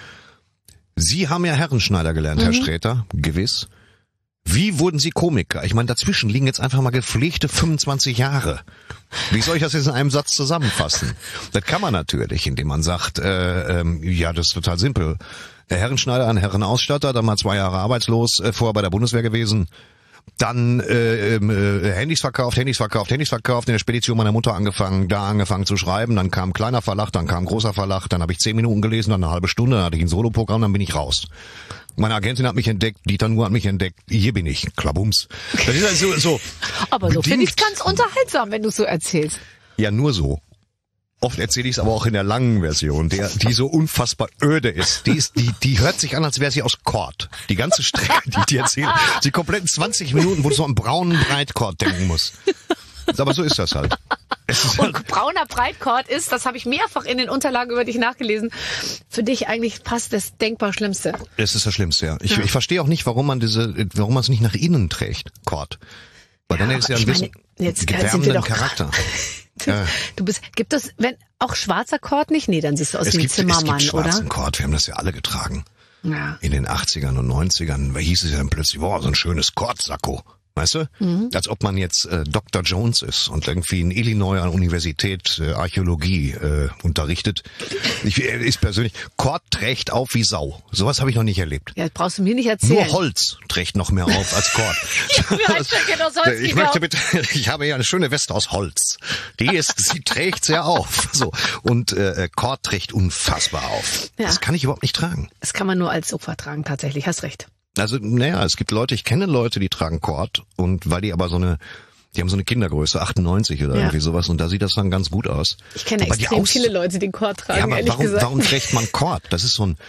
Sie haben ja Herrenschneider gelernt, mhm. Herr Sträter, gewiss. Wie wurden Sie Komiker? Ich meine, dazwischen liegen jetzt einfach mal gepflegte fünfundzwanzig Jahre. Wie soll ich das jetzt in einem Satz zusammenfassen? Das kann man natürlich, indem man sagt, äh, ähm, ja, das ist total simpel. Der Herrenschneider, ein Herrenausstatter, dann mal zwei Jahre arbeitslos, äh, vorher bei der Bundeswehr gewesen. Dann äh, äh, Handys verkauft, Handys verkauft, Handys verkauft, in der Spedition meiner Mutter angefangen, da angefangen zu schreiben, dann kam kleiner Verlag, dann kam großer Verlag, dann habe ich zehn Minuten gelesen, dann eine halbe Stunde, dann hatte ich ein Soloprogramm, dann bin ich raus. Meine Agentin hat mich entdeckt, Dieter Nuhr hat mich entdeckt, hier bin ich, klabums. Das ist also so. Aber so finde ich es ganz unterhaltsam, wenn du es so erzählst. Ja, nur so. Oft erzähle ich es aber auch in der langen Version, der, die so unfassbar öde ist. Die ist, die, die hört sich an, als wäre sie aus Kord. Die ganze Strecke, die die erzählen, die kompletten zwanzig Minuten, wo du so an braunen Breitkord denken musst. Aber so ist das halt. Es ist und halt brauner Breitkord ist, das habe ich mehrfach in den Unterlagen über dich nachgelesen, für dich eigentlich fast das denkbar Schlimmste. Es ist das Schlimmste, ja. Ich, ja. ich verstehe auch nicht, warum man diese, warum man es nicht nach innen trägt, Kord. Weil ja, dann ist ja ein bisschen gewärmenden Charakter. Ja. Du bist, gibt es, wenn, auch schwarzer Kord nicht? Nee, dann siehst du aus wie ein Zimmermann, es gibt oder? Schwarzen Kord, wir haben das ja alle getragen. Ja. In den achtzigern und neunzigern, da hieß es ja dann plötzlich, boah, so ein schönes Kordsacko. Weißt du? Mhm. Als ob man jetzt äh, Doktor Jones ist und irgendwie in Illinois an Universität äh, Archäologie äh, unterrichtet. Ich äh, ist persönlich, Kord trägt auf wie Sau. Sowas habe ich noch nicht erlebt. Ja, das brauchst du mir nicht erzählen. Nur Holz trägt noch mehr auf als Kord. ich ich möchte bitte, ich habe hier eine schöne Weste aus Holz. Die ist, sie trägt sehr auf. So. Und äh, Kord trägt unfassbar auf. Ja. Das kann ich überhaupt nicht tragen. Das kann man nur als Opfer tragen, tatsächlich. Hast recht. Also, naja, es gibt Leute, ich kenne Leute, die tragen Kord und weil die aber so eine, die haben so eine Kindergröße, achtundneunzig oder ja. irgendwie sowas und da sieht das dann ganz gut aus. Ich kenne aber extrem aus- viele Leute, die Kord tragen, ja, aber ehrlich warum, gesagt. Warum trägt man Kord? Das ist so ein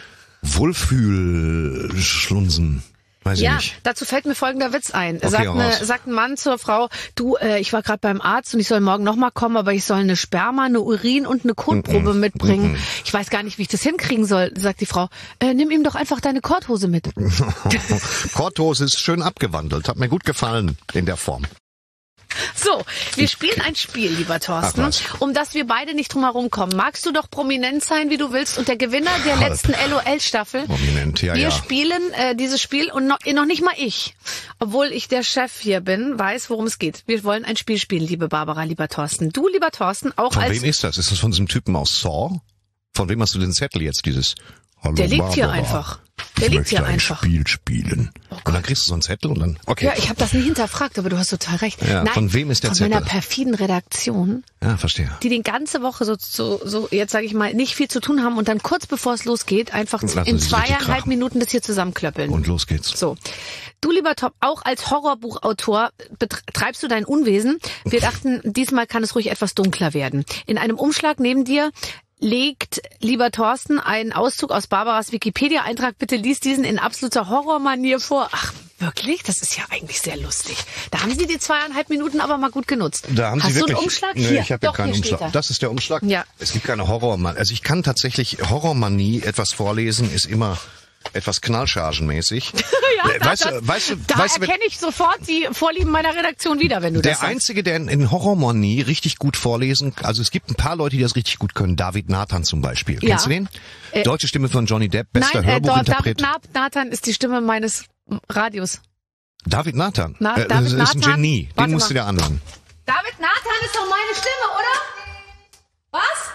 Wohlfühlschlunsen. Weiß ja, ich nicht. Dazu fällt mir folgender Witz ein. Okay, sagt, eine, sagt ein Mann zur Frau, du, äh, ich war gerade beim Arzt und ich soll morgen nochmal kommen, aber ich soll eine Sperma, eine Urin und eine Kotprobe mm-mm, mitbringen. Mm-mm. Ich weiß gar nicht, wie ich das hinkriegen soll, sagt die Frau. Äh, nimm ihm doch einfach deine Kordhose mit. Kordhose ist schön abgewandelt, hat mir gut gefallen in der Form. So, wir spielen ein Spiel, lieber Thorsten, um das wir beide nicht drum herum kommen. Magst du doch prominent sein, wie du willst, und der Gewinner der Halb. letzten L O L-Staffel? Prominent, ja, Wir ja. spielen äh, dieses Spiel und noch, noch nicht mal ich, obwohl ich der Chef hier bin, weiß, worum es geht. Wir wollen ein Spiel spielen, liebe Barbara, lieber Thorsten. Du, lieber Thorsten, auch Von als... wem ist das? Ist das von diesem Typen aus Saw? Von wem hast du den Zettel jetzt, dieses... Hallo, Der liegt Barbara. hier einfach. Der Ich liegt möchte hier ein einfach. Spiel spielen. Oh und dann kriegst du so einen Zettel und dann, okay. Ja, ich habe das nie hinterfragt, aber du hast total recht. Ja, Nein, von wem ist der von Zettel? meiner perfiden Redaktion, Ja, verstehe. die die ganze Woche so, so, so jetzt sage ich mal, nicht viel zu tun haben und dann kurz bevor es losgeht, einfach Lassen in Sie sich richtig zweieinhalb krachen. Minuten das hier zusammenklöppeln. Und los geht's. So. Du, lieber Top, auch als Horrorbuchautor betreibst du dein Unwesen. Wir dachten, diesmal kann es ruhig etwas dunkler werden. In einem Umschlag neben dir legt, lieber Thorsten, einen Auszug aus Barbaras Wikipedia-Eintrag. Bitte lies diesen in absoluter Horrormanier vor. Ach, wirklich? Das ist ja eigentlich sehr lustig. Da haben Sie die zweieinhalb Minuten aber mal gut genutzt. Da haben Hast Sie wirklich, du einen Umschlag? Nee, Hier, ich habe doch, keinen hier steht Umschlag. er. Das ist der Umschlag? Ja. Es gibt keine Horrormanie. Also ich kann tatsächlich Horrormanie, etwas vorlesen, ist immer etwas knallchargenmäßig. Ja, Äh, da, weißt das, du, weißt du, da weißt du, erkenne ich sofort die Vorlieben meiner Redaktion wieder, wenn du der das sagst. Einzige, der in, in Horrormanie richtig gut vorlesen, also es gibt ein paar Leute, die das richtig gut können. David Nathan zum Beispiel. Ja. Kennst du den? Äh, Deutsche Stimme von Johnny Depp, bester Nein, äh, dort, Hörbuchinterpret. David Nathan ist die Stimme meines Radios. David Nathan. Na, äh, David das ist ein Nathan? Genie. Den Warte musst mal. du dir anhören. David Nathan ist doch meine Stimme, oder? Was?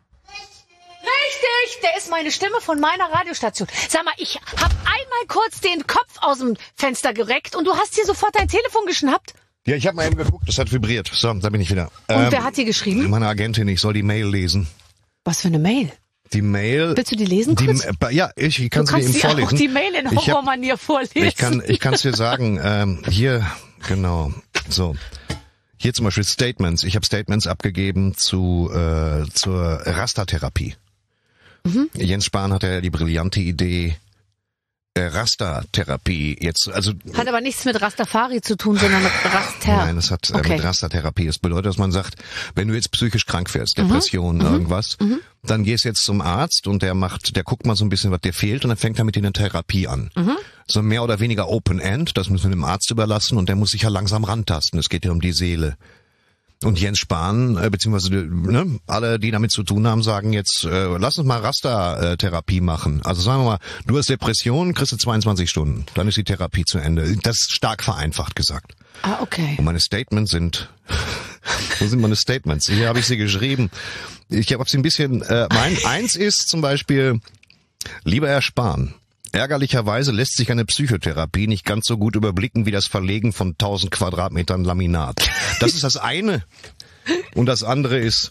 Richtig, der ist meine Stimme von meiner Radiostation. Sag mal, ich hab einmal kurz den Kopf aus dem Fenster gereckt und du hast hier sofort dein Telefon geschnappt. Ja, ich habe mal eben geguckt, das hat vibriert. So, da bin ich wieder. Und Ähm, wer hat dir geschrieben? Meine Agentin, ich soll die Mail lesen. Was für eine Mail? Die Mail. Willst du die lesen die, kurz? äh, Ja, ich, ich kann Du sie dir kannst eben dir vorlesen. auch die Mail in Ich hab- Horrormanier vorlesen. Ich kann, ich kann es dir sagen. Ähm, hier, genau. So, hier zum Beispiel Statements. Ich habe Statements abgegeben zu äh, zur Rastertherapie. Mhm. Jens Spahn hatte ja die brillante Idee, äh, Rastertherapie jetzt, also Hat aber nichts mit Rastafari zu tun, sondern Raster. Nein, es hat äh, Okay. mit Rastertherapie. Das bedeutet, dass man sagt, wenn du jetzt psychisch krank wirst, Depression, irgendwas, dann gehst jetzt zum Arzt und der macht, der guckt mal so ein bisschen, was dir fehlt und dann fängt er mit dir eine Therapie an. So mehr oder weniger Open End, das müssen wir dem Arzt überlassen und der muss sich ja langsam rantasten. Es geht ja um die Seele. Und Jens Spahn, äh, beziehungsweise ne, alle, die damit zu tun haben, sagen jetzt, äh, lass uns mal Rastertherapie machen. Also sagen wir mal, du hast Depression, kriegst du zweiundzwanzig Stunden. Dann ist die Therapie zu Ende. Das ist stark vereinfacht gesagt. Ah, okay. Und meine Statements sind, wo sind meine Statements? Hier habe ich sie geschrieben. Ich habe sie ein bisschen, äh, mein eins ist zum Beispiel, lieber Herr Spahn, ärgerlicherweise lässt sich eine Psychotherapie nicht ganz so gut überblicken wie das Verlegen von tausend Quadratmetern Laminat. Das ist das eine. Und das andere ist,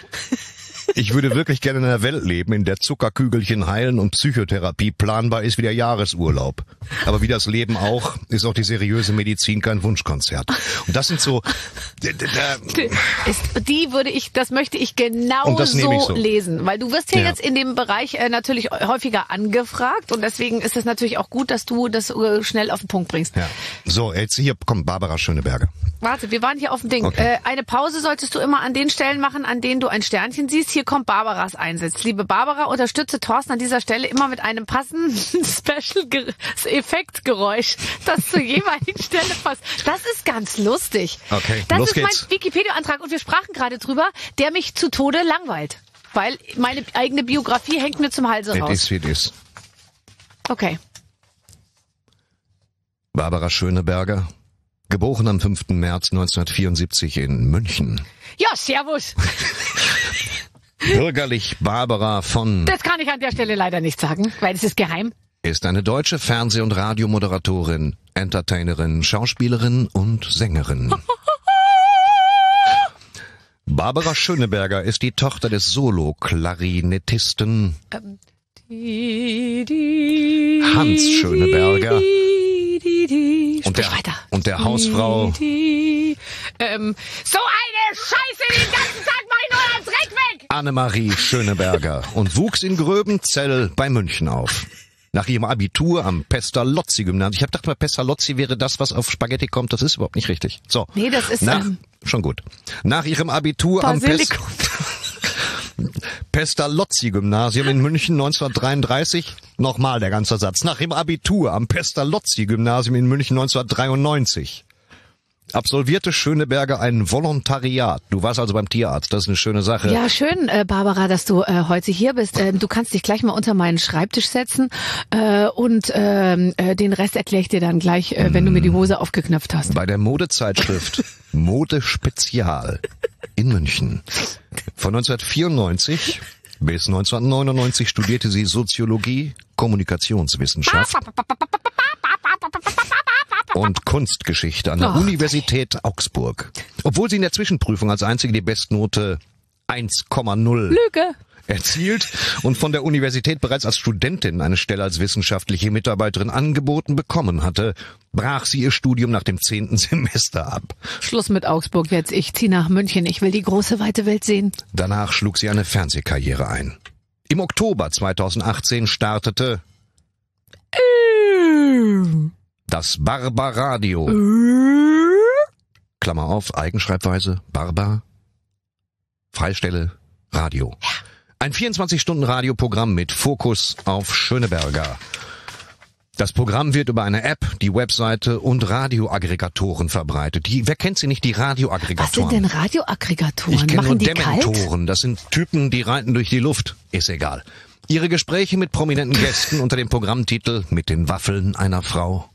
ich würde wirklich gerne in einer Welt leben, in der Zuckerkügelchen heilen und Psychotherapie planbar ist wie der Jahresurlaub. Aber wie das Leben auch, ist auch die seriöse Medizin kein Wunschkonzert. Und das sind so... d- d- d- Ist, die würde ich, das möchte ich genau Und das nehme ich so so. lesen, weil du wirst hier Ja. jetzt in dem Bereich äh, natürlich häufiger angefragt und deswegen ist es natürlich auch gut, dass du das äh, schnell auf den Punkt bringst. Ja. So, jetzt hier kommt Barbara Schöneberger. Warte, wir waren hier auf dem Ding. Okay. Äh, eine Pause solltest du immer an den Stellen machen, an denen du ein Sternchen siehst. Hier kommt Barbaras Einsatz. Liebe Barbara, unterstütze Thorsten an dieser Stelle immer mit einem passenden Special-Effektgeräusch, das zur jeweiligen Stelle passt. Das ist ganz lustig. Okay, das los ist geht's. mein Wikipedia-Antrag und wir sprachen gerade drüber, der mich zu Tode langweilt. Weil meine eigene Biografie hängt mir zum Halse It raus. is, it is. Okay. Barbara Schöneberger, geboren am fünften März neunzehnhundertvierundsiebzig in München. Ja, servus. Bürgerlich Barbara von Das kann ich an der Stelle leider nicht sagen, weil es ist geheim. ist eine deutsche Fernseh- und Radiomoderatorin, Entertainerin, Schauspielerin und Sängerin. Barbara Schöneberger ist die Tochter des Solo-Klarinettisten Hans Schöneberger und der, weiter. und der Hausfrau Ähm, so eine Scheiße, den ganzen Tag mach ich nur einen Dreck weg! Annemarie Schöneberger und wuchs in Gröbenzell bei München auf. Nach ihrem Abitur am Pestalozzi-Gymnasium. Ich habe gedacht mal, Pestalozzi wäre das, was auf Spaghetti kommt. Das ist überhaupt nicht richtig. So. Nee, das ist, Nach, ähm, schon gut. Nach ihrem Abitur am Pest, Basilikum. Pestalozzi-Gymnasium in München neunzehnhundertdreiunddreißig. Nochmal der ganze Satz. Nach ihrem Abitur am Pestalozzi-Gymnasium in München neunzehnhundertdreiundneunzig. Absolvierte Schöneberger ein Volontariat. Du warst also beim Tierarzt. Das ist eine schöne Sache. Ja, schön, äh, Barbara, dass du äh, heute hier bist. Ähm, du kannst dich gleich mal unter meinen Schreibtisch setzen äh, und ähm, äh, den Rest erkläre ich dir dann gleich, äh, wenn du mir die Hose aufgeknöpft hast. Bei der Modezeitschrift Mode Spezial in München von neunzehnhundertvierundneunzig Bis neunzehnhundertneunundneunzig studierte sie Soziologie, Kommunikationswissenschaft und Kunstgeschichte an der Oh. Universität Augsburg. Obwohl sie in der Zwischenprüfung als einzige die Bestnote eins Komma null Lüge. erzielt und von der Universität bereits als Studentin eine Stelle als wissenschaftliche Mitarbeiterin angeboten bekommen hatte, brach sie ihr Studium nach dem zehnten Semester ab. Schluss mit Augsburg jetzt. Ich zieh nach München. Ich will die große, weite Welt sehen. Danach schlug sie eine Fernsehkarriere ein. Im Oktober zweitausendachtzehn startete das Barbaradio. Klammer auf, Eigenschreibweise, Barbar, Freistelle, Radio. Ein vierundzwanzig-Stunden-Radioprogramm mit Fokus auf Schöneberger. Das Programm wird über eine App, die Webseite und Radioaggregatoren verbreitet. Die, wer kennt sie nicht, die Was sind Radioaggregatoren? denn Radioaggregatoren? Ich kenne nur Machen die kalt? Dementoren. Das sind Typen, die reiten durch die Luft. Ist egal. Ihre Gespräche mit prominenten Gästen unter dem Programmtitel Mit den Waffeln einer Frau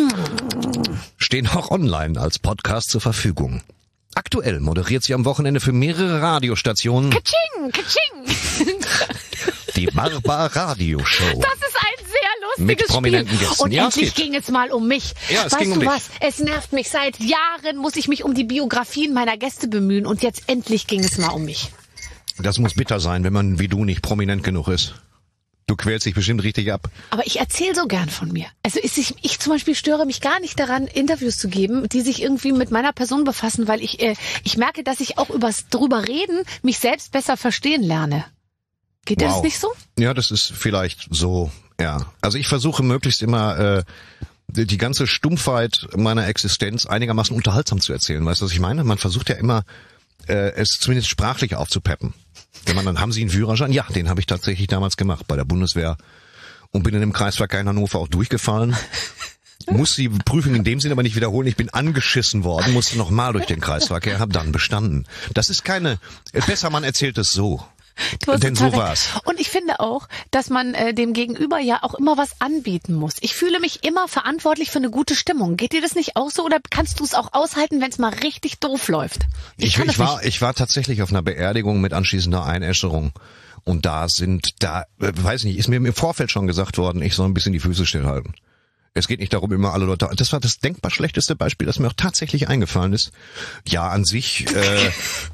stehen auch online als Podcast zur Verfügung. Aktuell moderiert sie am Wochenende für mehrere Radiostationen Katsching, katsching. die Barbar-Radio-Show. Das ist ein sehr Mit lustiges prominenten Spiel. Gästen. Und Ja, es endlich geht. ging es mal um mich. Ja, es weißt ging um du dich. was? Es nervt mich. Seit Jahren muss ich mich um die Biografien meiner Gäste bemühen. Und jetzt endlich ging es mal um mich. Das muss bitter sein, wenn man wie du nicht prominent genug ist. Du quälst dich bestimmt richtig ab. Aber ich erzähle so gern von mir. Also ist ich, ich zum Beispiel störe mich gar nicht daran, Interviews zu geben, die sich irgendwie mit meiner Person befassen, weil ich, äh, ich merke, dass ich auch übers drüber reden mich selbst besser verstehen lerne. Geht dir das Wow. nicht so? Ja, das ist vielleicht so, ja. Also ich versuche möglichst immer äh, die die ganze Stumpfheit meiner Existenz einigermaßen unterhaltsam zu erzählen. Weißt du, was ich meine? Man versucht ja immer, äh, es zumindest sprachlich aufzupeppen. Wenn man dann, haben Sie einen Führerschein? Ja, den habe ich tatsächlich damals gemacht bei der Bundeswehr und bin in dem Kreisverkehr in Hannover auch durchgefallen. Muss die Prüfung in dem Sinne aber nicht wiederholen. Ich bin angeschissen worden, musste nochmal durch den Kreisverkehr, habe dann bestanden. Das ist keine, besser man erzählt es so. Du hast Denn total so recht. war's. Und ich finde auch, dass man äh, dem Gegenüber ja auch immer was anbieten muss. Ich fühle mich immer verantwortlich für eine gute Stimmung. Geht dir das nicht auch so oder kannst du es auch aushalten, wenn es mal richtig doof läuft? Ich, kann ich, das war, nicht. ich war tatsächlich auf einer Beerdigung mit anschließender Einäscherung. Und da sind, da, äh, weiß nicht, ist mir im Vorfeld schon gesagt worden, ich soll ein bisschen die Füße stillhalten. Es geht nicht darum, immer alle Leute, das war das denkbar schlechteste Beispiel, das mir auch tatsächlich eingefallen ist. Ja, an sich, äh,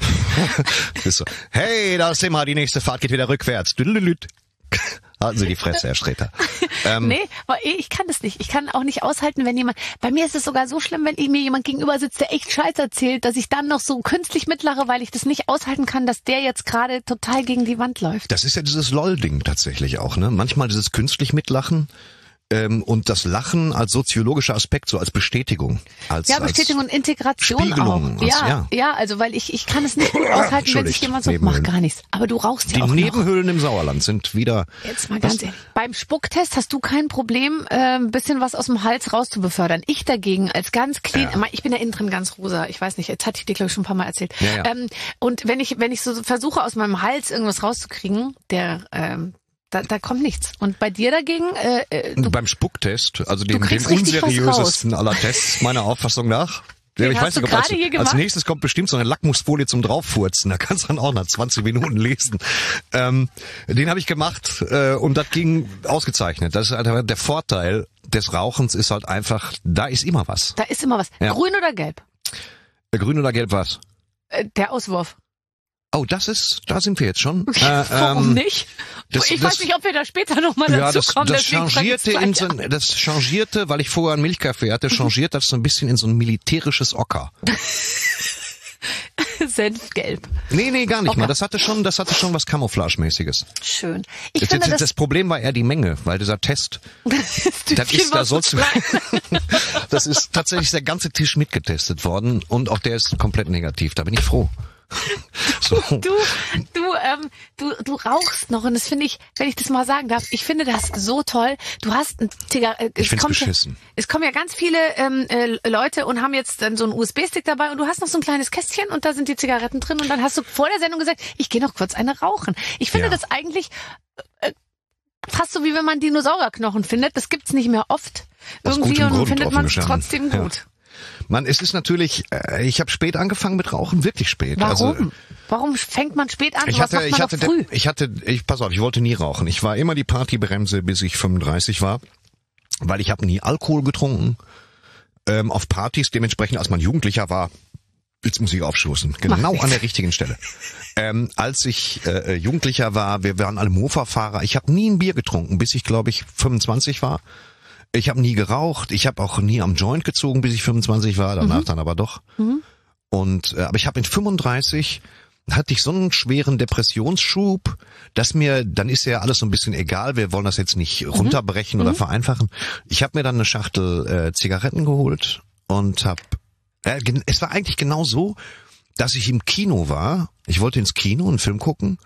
ist so, hey, da sind wir, die nächste Fahrt geht wieder rückwärts. Düdelülüt. Halten Sie die Fresse, Herr Sträter. Ähm, Nee, aber ich kann das nicht. Ich kann auch nicht aushalten, wenn jemand, bei mir ist es sogar so schlimm, wenn mir jemand gegenüber sitzt, der echt Scheiß erzählt, dass ich dann noch so künstlich mitlache, weil ich das nicht aushalten kann, dass der jetzt gerade total gegen die Wand läuft. Das ist ja dieses LOL-Ding tatsächlich auch, ne? Manchmal dieses künstlich mitlachen. Ähm, und das Lachen als soziologischer Aspekt, so als Bestätigung. Als, Ja, Bestätigung und Integration Spiegelung, auch. als- Ja, ja. ja, also weil ich ich kann es nicht gut aushalten, wenn sich Entschuldigt, jemand so Nebenhöhlen. macht, gar nichts. Aber du rauchst Die ja auch noch. Nebenhöhlen im Sauerland sind wieder... Jetzt mal ganz ehrlich. Beim Spucktest hast du kein Problem, äh, ein bisschen was aus dem Hals rauszubefördern. Ich dagegen als ganz clean, Ja. ich bin ja innen drin ganz rosa. Ich weiß nicht, jetzt hatte ich dir glaube ich schon ein paar Mal erzählt. Ja, ja. Ähm, und wenn ich wenn ich so versuche aus meinem Hals irgendwas rauszukriegen, der ähm, da, da kommt nichts. Und bei dir dagegen, äh, äh, du, Beim Spucktest, also dem, dem kriegst richtig was unseriösesten aller Tests, meiner Auffassung nach. Den ich hast weiß du nicht, ob als, gerade hier als gemacht? nächstes kommt bestimmt so eine Lackmusfolie zum Drauffurzen. Da kannst du dann auch nach zwanzig Minuten lesen. Ähm, den habe ich gemacht äh, und das ging ausgezeichnet. Das ist halt der Vorteil des Rauchens ist halt einfach, da ist immer was. da ist immer was. Ja. Grün oder gelb? Grün oder gelb was? Äh, der Auswurf. Oh, das ist, da sind wir jetzt schon. Äh, Warum ähm, nicht? das- ich das- weiß nicht, ob wir da später nochmal Ja, dazu das, kommen. das deswegen frag ich's changierte in gleich so ein, das changierte, weil ich vorher einen Milchkaffee hatte, changiert das so ein bisschen in so ein militärisches Ocker. an. Senfgelb. Nee, nee, gar nicht Ocker. mal. Das hatte schon, das hatte schon was Camouflagemäßiges. Schön. Ich Das, finde das, das, das Problem war eher die Menge, weil dieser Test, das das ist, da sollst du, das ist tatsächlich der ganze Tisch mitgetestet worden und auch der ist komplett negativ. Da bin ich froh. So. Du, du, ähm, du, du rauchst noch und das finde ich, wenn ich das mal sagen darf, ich finde das so toll. Du hast ein Zigar äh, Ich es find's kommt ja, beschissen. es kommen ja ganz viele ähm, äh, Leute und haben jetzt dann so einen U S B-Stick dabei und du hast noch so ein kleines Kästchen und da sind die Zigaretten drin und dann hast du vor der Sendung gesagt, ich gehe noch kurz eine rauchen. Ich finde Ja. das eigentlich äh, fast so wie wenn man Dinosaurierknochen findet. Das gibt's nicht mehr oft. Aus Irgendwie gutem und Grund, findet offen man es gestanden. trotzdem Ja. gut. Man, es ist natürlich, äh, ich habe spät angefangen mit Rauchen, wirklich spät. Warum? Also, Warum fängt man spät an? Ich Was hatte, macht man ich hatte, doch früh? ich hatte, ich pass auf, ich wollte nie rauchen. Ich war immer die Partybremse, bis ich fünfunddreißig war, weil ich habe nie Alkohol getrunken ähm, auf Partys. Dementsprechend, als man Jugendlicher war, jetzt muss ich aufstoßen, genau an der richtigen Stelle. Ähm, als ich äh, Jugendlicher war, wir waren alle Mofa-Fahrer. Ich habe nie ein Bier getrunken, bis ich glaube ich fünfundzwanzig war. Ich habe nie geraucht. Ich habe auch nie am Joint gezogen, bis ich fünfundzwanzig war. Danach mhm. dann aber doch. Mhm. Und äh, aber ich habe mit fünfunddreißig hatte ich so einen schweren Depressionsschub, dass mir, dann ist ja alles so ein bisschen egal, wir wollen das jetzt nicht runterbrechen mhm. oder vereinfachen. Ich habe mir dann eine Schachtel äh, Zigaretten geholt und habe, äh, es war eigentlich genau so, dass ich im Kino war. Ich wollte ins Kino einen Film gucken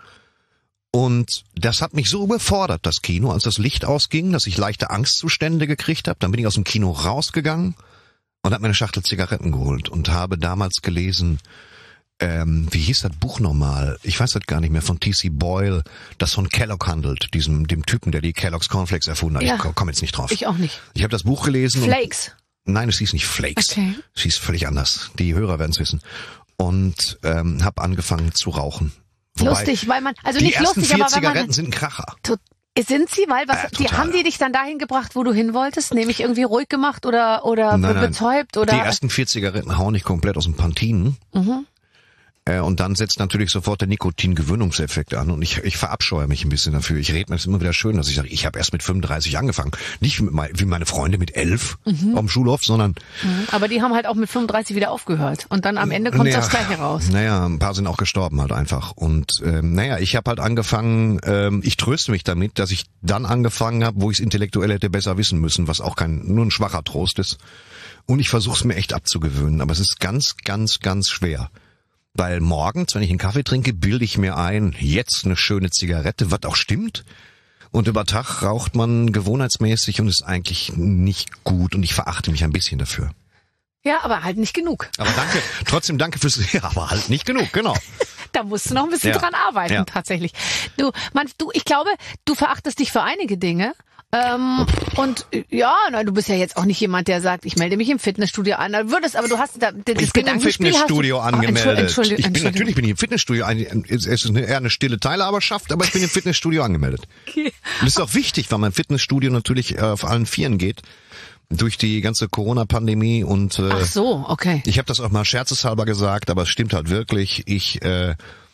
und das hat mich so überfordert, das Kino, als das Licht ausging, dass ich leichte Angstzustände gekriegt habe. Dann bin ich aus dem Kino rausgegangen und habe mir eine Schachtel Zigaretten geholt und habe damals gelesen, Ähm, wie hieß das Buch nochmal? Ich weiß das gar nicht mehr, von T C Boyle, das von Kellogg handelt, diesem dem Typen, der die Kellogg's Cornflakes erfunden hat. Ja. Ich komme jetzt nicht drauf. Ich auch nicht. Ich habe das Buch gelesen. Flakes? Und, nein, es hieß nicht Flakes. Okay. Es hieß völlig anders. Die Hörer werden es wissen. Und ähm, habe angefangen zu rauchen. Wobei, lustig, weil man, also die nicht ersten lustig, vier aber wenn Zigaretten man, sind ein Kracher. Sind sie, weil was, äh, die haben die dich dann dahin gebracht, wo du hin wolltest, nämlich irgendwie ruhig gemacht oder oder nein, nein. betäubt oder? Die ersten vier Zigaretten hauen dich komplett aus dem Pantinen. Mhm. Und dann setzt natürlich sofort der Nikotingewöhnungseffekt an und ich, ich verabscheue mich ein bisschen dafür. Ich rede mir das immer wieder schön, dass ich sage, ich habe erst mit fünfunddreißig angefangen. Nicht mit mein, wie meine Freunde mit elf mhm. auf dem Schulhof, sondern... Mhm. Aber die haben halt auch mit fünfunddreißig wieder aufgehört und dann am Ende kommt naja, das Gleiche raus. Naja, ein paar sind auch gestorben halt einfach. Und ähm, naja, ich habe halt angefangen, ähm, ich tröste mich damit, dass ich dann angefangen habe, wo ich es intellektuell hätte besser wissen müssen, was auch kein nur ein schwacher Trost ist. Und ich versuche es mir echt abzugewöhnen, aber es ist ganz, ganz, ganz schwer. Weil morgens, wenn ich einen Kaffee trinke, bilde ich mir ein, jetzt eine schöne Zigarette, was auch stimmt. Und über Tag raucht man gewohnheitsmäßig und ist eigentlich nicht gut und ich verachte mich ein bisschen dafür. Ja, aber halt nicht genug. Aber danke, trotzdem danke fürs, ja, aber halt nicht genug, genau. Da musst du noch ein bisschen ja. dran arbeiten, ja. tatsächlich. Du, man, du, ich glaube, du verachtest dich für einige Dinge. Ähm, und ja, na, du bist ja jetzt auch nicht jemand, der sagt, ich melde mich im Fitnessstudio an. Da würdest, aber du hast da das ich bin im Fitnessstudio du, angemeldet. Oh, Entschuldigung, Entschuldigung, ich bin natürlich bin ich im Fitnessstudio. Es ist eine, eher eine stille Teilhaberschaft, aber ich bin im Fitnessstudio angemeldet. Okay. Das ist auch wichtig, weil mein Fitnessstudio natürlich auf allen Vieren geht durch die ganze Corona-Pandemie und äh, ach so, okay. Ich habe das auch mal scherzeshalber gesagt, aber es stimmt halt wirklich. Ich äh,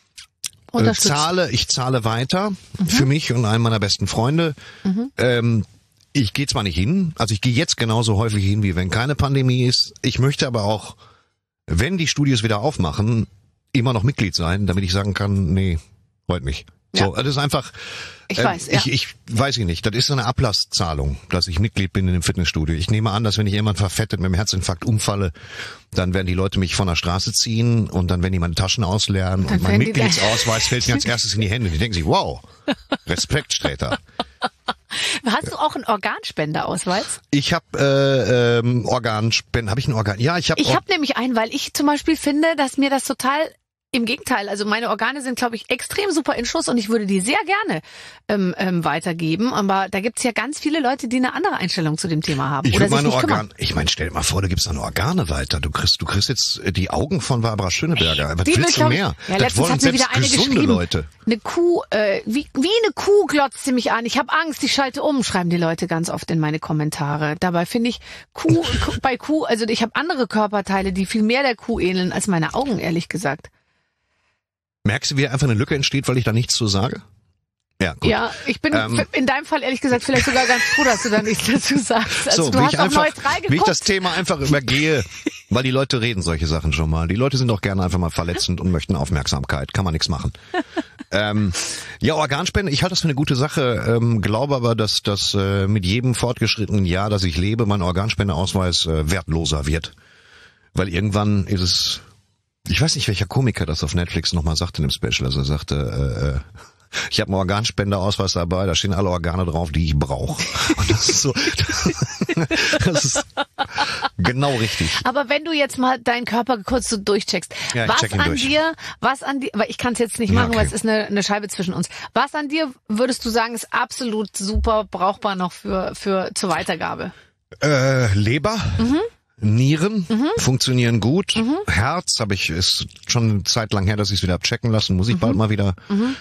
Äh, zahle, ich zahle weiter mhm. für mich und einen meiner besten Freunde. Mhm. Ähm, ich gehe zwar nicht hin, also ich gehe jetzt genauso häufig hin, wie wenn keine Pandemie ist. Ich möchte aber auch, wenn die Studios wieder aufmachen, immer noch Mitglied sein, damit ich sagen kann, nee, heute nicht. So, ja. Das ist einfach, ich äh, weiß, ja. ich, ich weiß ich nicht, das ist so eine Ablasszahlung, dass ich Mitglied bin in dem Fitnessstudio. Ich nehme an, dass wenn ich jemand verfettet mit einem Herzinfarkt umfalle, dann werden die Leute mich von der Straße ziehen und dann werden die meine Taschen ausleeren und, und mein Mitgliedsausweis fällt mir als erstes in die Hände. Die denken sich, wow, Respekt, Sträter. Hast du auch einen Organspendeausweis? Ich habe äh, ähm, Organspenden, habe ich einen Organ? Ja, ich habe. Ich habe nämlich einen, weil ich zum Beispiel finde, dass mir das total im Gegenteil, also meine Organe sind, glaube ich, extrem super in Schuss und ich würde die sehr gerne ähm, ähm, weitergeben. Aber da gibt's ja ganz viele Leute, die eine andere Einstellung zu dem Thema haben. Ich oder meine sich nicht Organe. Ich meine, stell dir mal vor, du gibst deine Organe weiter. Du kriegst, du kriegst jetzt die Augen von Barbara Schöneberger. Was die willst du mehr? Ja, das wollen hat mir wieder eine gesunde geschrieben. Leute. Eine Kuh, äh, wie, wie eine Kuh glotzt sie mich an. Ich habe Angst, ich schalte um, schreiben die Leute ganz oft in meine Kommentare. Dabei finde ich Kuh, bei Kuh, also ich habe andere Körperteile, die viel mehr der Kuh ähneln als meine Augen, ehrlich gesagt. Merkst du, wie einfach eine Lücke entsteht, weil ich da nichts zu sage? Ja, gut. Ja, ich bin ähm, in deinem Fall ehrlich gesagt vielleicht sogar ganz froh, dass du da nichts dazu sagst. Also so, du wie hast ich auch einfach, neutral geguckt. wie ich das Thema einfach übergehe, weil die Leute reden solche Sachen schon mal. Die Leute sind doch gerne einfach mal verletzend und möchten Aufmerksamkeit. Kann man nichts machen. ähm, ja, Organspende, ich halte das für eine gute Sache, ähm, glaube aber, dass das äh, mit jedem fortgeschrittenen Jahr, das ich lebe, mein Organspendeausweis äh, wertloser wird. Weil irgendwann ist es... Ich weiß nicht, welcher Komiker das auf Netflix nochmal sagte in dem Special. Also er sagte, äh, ich habe einen Organspendeausweis dabei, da stehen alle Organe drauf, die ich brauche. Und das ist so, das ist genau richtig. Aber wenn du jetzt mal deinen Körper kurz so durchcheckst, ja, was an durch. dir, was an dir, weil ich kann es jetzt nicht machen, ja, okay. weil es ist eine, eine Scheibe zwischen uns. Was an dir würdest du sagen, ist absolut super brauchbar noch für für zur Weitergabe? Äh, Leber. Mhm. Nieren Mhm. funktionieren gut. Mhm. Herz habe ich, ist schon eine Zeit lang her, dass ich es wieder hab checken lassen. Muss ich bald mal wieder. Mhm.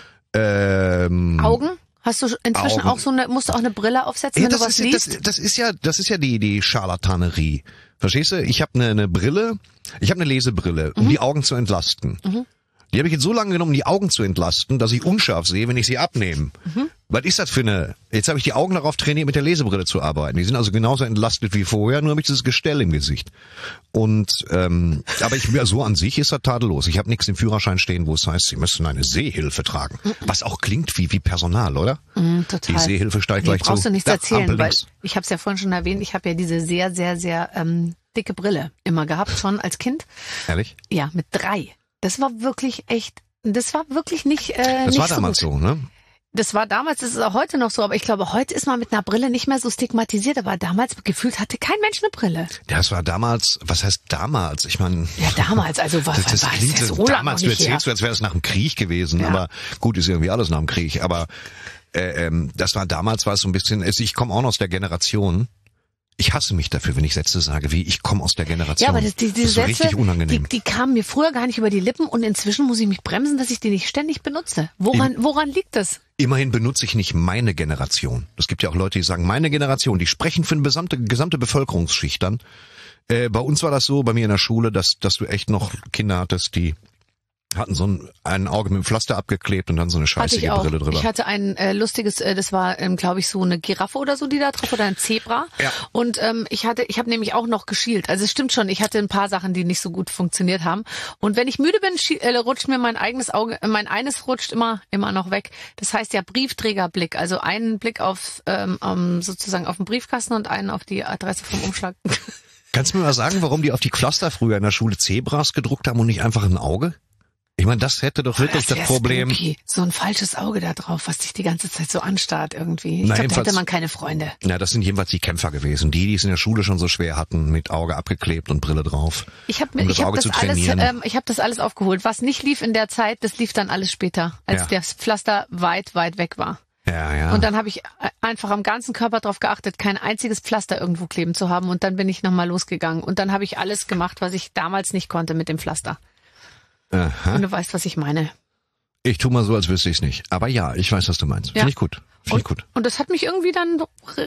Ähm, Augen? Hast du inzwischen Augen. auch so eine, musst du auch eine Brille aufsetzen, Ja, wenn du das, was ist, liest? das, das ist ja, das ist ja die die Scharlatanerie. Verstehst du? Ich habe eine eine Brille, ich habe eine Lesebrille, um Mhm. die Augen zu entlasten. Mhm. Die habe ich jetzt so lange genommen, die Augen zu entlasten, dass ich unscharf sehe, wenn ich sie abnehme. Mhm. Was ist das für eine? Jetzt habe ich die Augen darauf trainiert, mit der Lesebrille zu arbeiten. Die sind also genauso entlastet wie vorher, nur habe ich dieses Gestell im Gesicht. Und ähm, aber ich ja, so an sich ist das tadellos. Ich habe nichts im Führerschein stehen, wo es heißt, Sie müssen eine Sehhilfe tragen. Was auch klingt wie wie Personal, oder? Mhm, total. Die Sehhilfe steigt Nee, gleich zu. brauchst du nichts Da, erzählen, Ampel weil links. ich habe es ja vorhin schon erwähnt, ich habe ja diese sehr, sehr, sehr ähm, dicke Brille immer gehabt, schon als Kind. Ehrlich? Ja, mit drei. Das war wirklich echt, das war wirklich nicht äh, Das nicht war damals so so, gut. ne? Das war damals, das ist auch heute noch so, aber ich glaube, heute ist man mit einer Brille nicht mehr so stigmatisiert, aber damals gefühlt hatte kein Mensch eine Brille. Das war damals, was heißt damals? Ich meine, Ja, damals, also was das, das war klingt das so, so lange damals, noch du nicht her. erzählst, als wäre es nach dem Krieg gewesen, Ja. aber gut, ist irgendwie alles nach dem Krieg, aber äh, ähm, das war damals, war es so ein bisschen, also ich komme auch noch aus der Generation, ich hasse mich dafür, wenn ich Sätze sage, wie ich komme aus der Generation. Ja, aber das, die, das diese ist so Sätze, richtig die, unangenehm. die kamen mir früher gar nicht über die Lippen und inzwischen muss ich mich bremsen, dass ich die nicht ständig benutze. Woran, woran liegt das? Immerhin benutze ich nicht meine Generation. Es gibt ja auch Leute, die sagen, meine Generation, die sprechen für eine gesamte, gesamte Bevölkerungsschicht dann. Äh, bei uns war das so, bei mir in der Schule, dass, dass du echt noch Kinder hattest, die hatten so ein, ein Auge mit dem Pflaster abgeklebt und dann so eine Hatte scheißige ich auch. Brille drüber. Ich hatte ein äh, lustiges, äh, das war, ähm, glaube ich, so eine Giraffe oder so, die da drauf, oder ein Zebra. Ja. Und ähm, ich hatte, ich habe nämlich auch noch geschielt. Also es stimmt schon, ich hatte ein paar Sachen, die nicht so gut funktioniert haben. Und wenn ich müde bin, schie- äh, rutscht mir mein eigenes Auge, äh, mein eines rutscht immer, immer noch weg. Das heißt ja Briefträgerblick, also einen Blick auf ähm, um, sozusagen auf den Briefkasten und einen auf die Adresse vom Umschlag. Kannst du mir mal sagen, warum die auf die Pflaster früher in der Schule Zebras gedruckt haben und nicht einfach ein Auge? Ich meine, das hätte doch wirklich das, wär Problem. spooky. So ein falsches Auge da drauf, was dich die ganze Zeit so anstarrt irgendwie. Ich Na, glaube, da jedenfalls- hätte man keine Freunde. Na, das sind jedenfalls die Kämpfer gewesen, die, die es in der Schule schon so schwer hatten, mit Auge abgeklebt und Brille drauf. Ich habe um ich das hab Auge das zu alles, trainieren. ähm, ich habe das alles aufgeholt. Was nicht lief in der Zeit, das lief dann alles später, als Ja. das Pflaster weit, weit weg war. Ja, ja. Und dann habe ich einfach am ganzen Körper darauf geachtet, kein einziges Pflaster irgendwo kleben zu haben. Und dann bin ich nochmal losgegangen. Und dann habe ich alles gemacht, was ich damals nicht konnte mit dem Pflaster. Aha. Und du weißt, was ich meine. Ich tu mal so, als wüsste ich's nicht. Aber ja, ich weiß, was du meinst. Ja. Finde ich gut. Finde ich gut. Und das hat mich irgendwie dann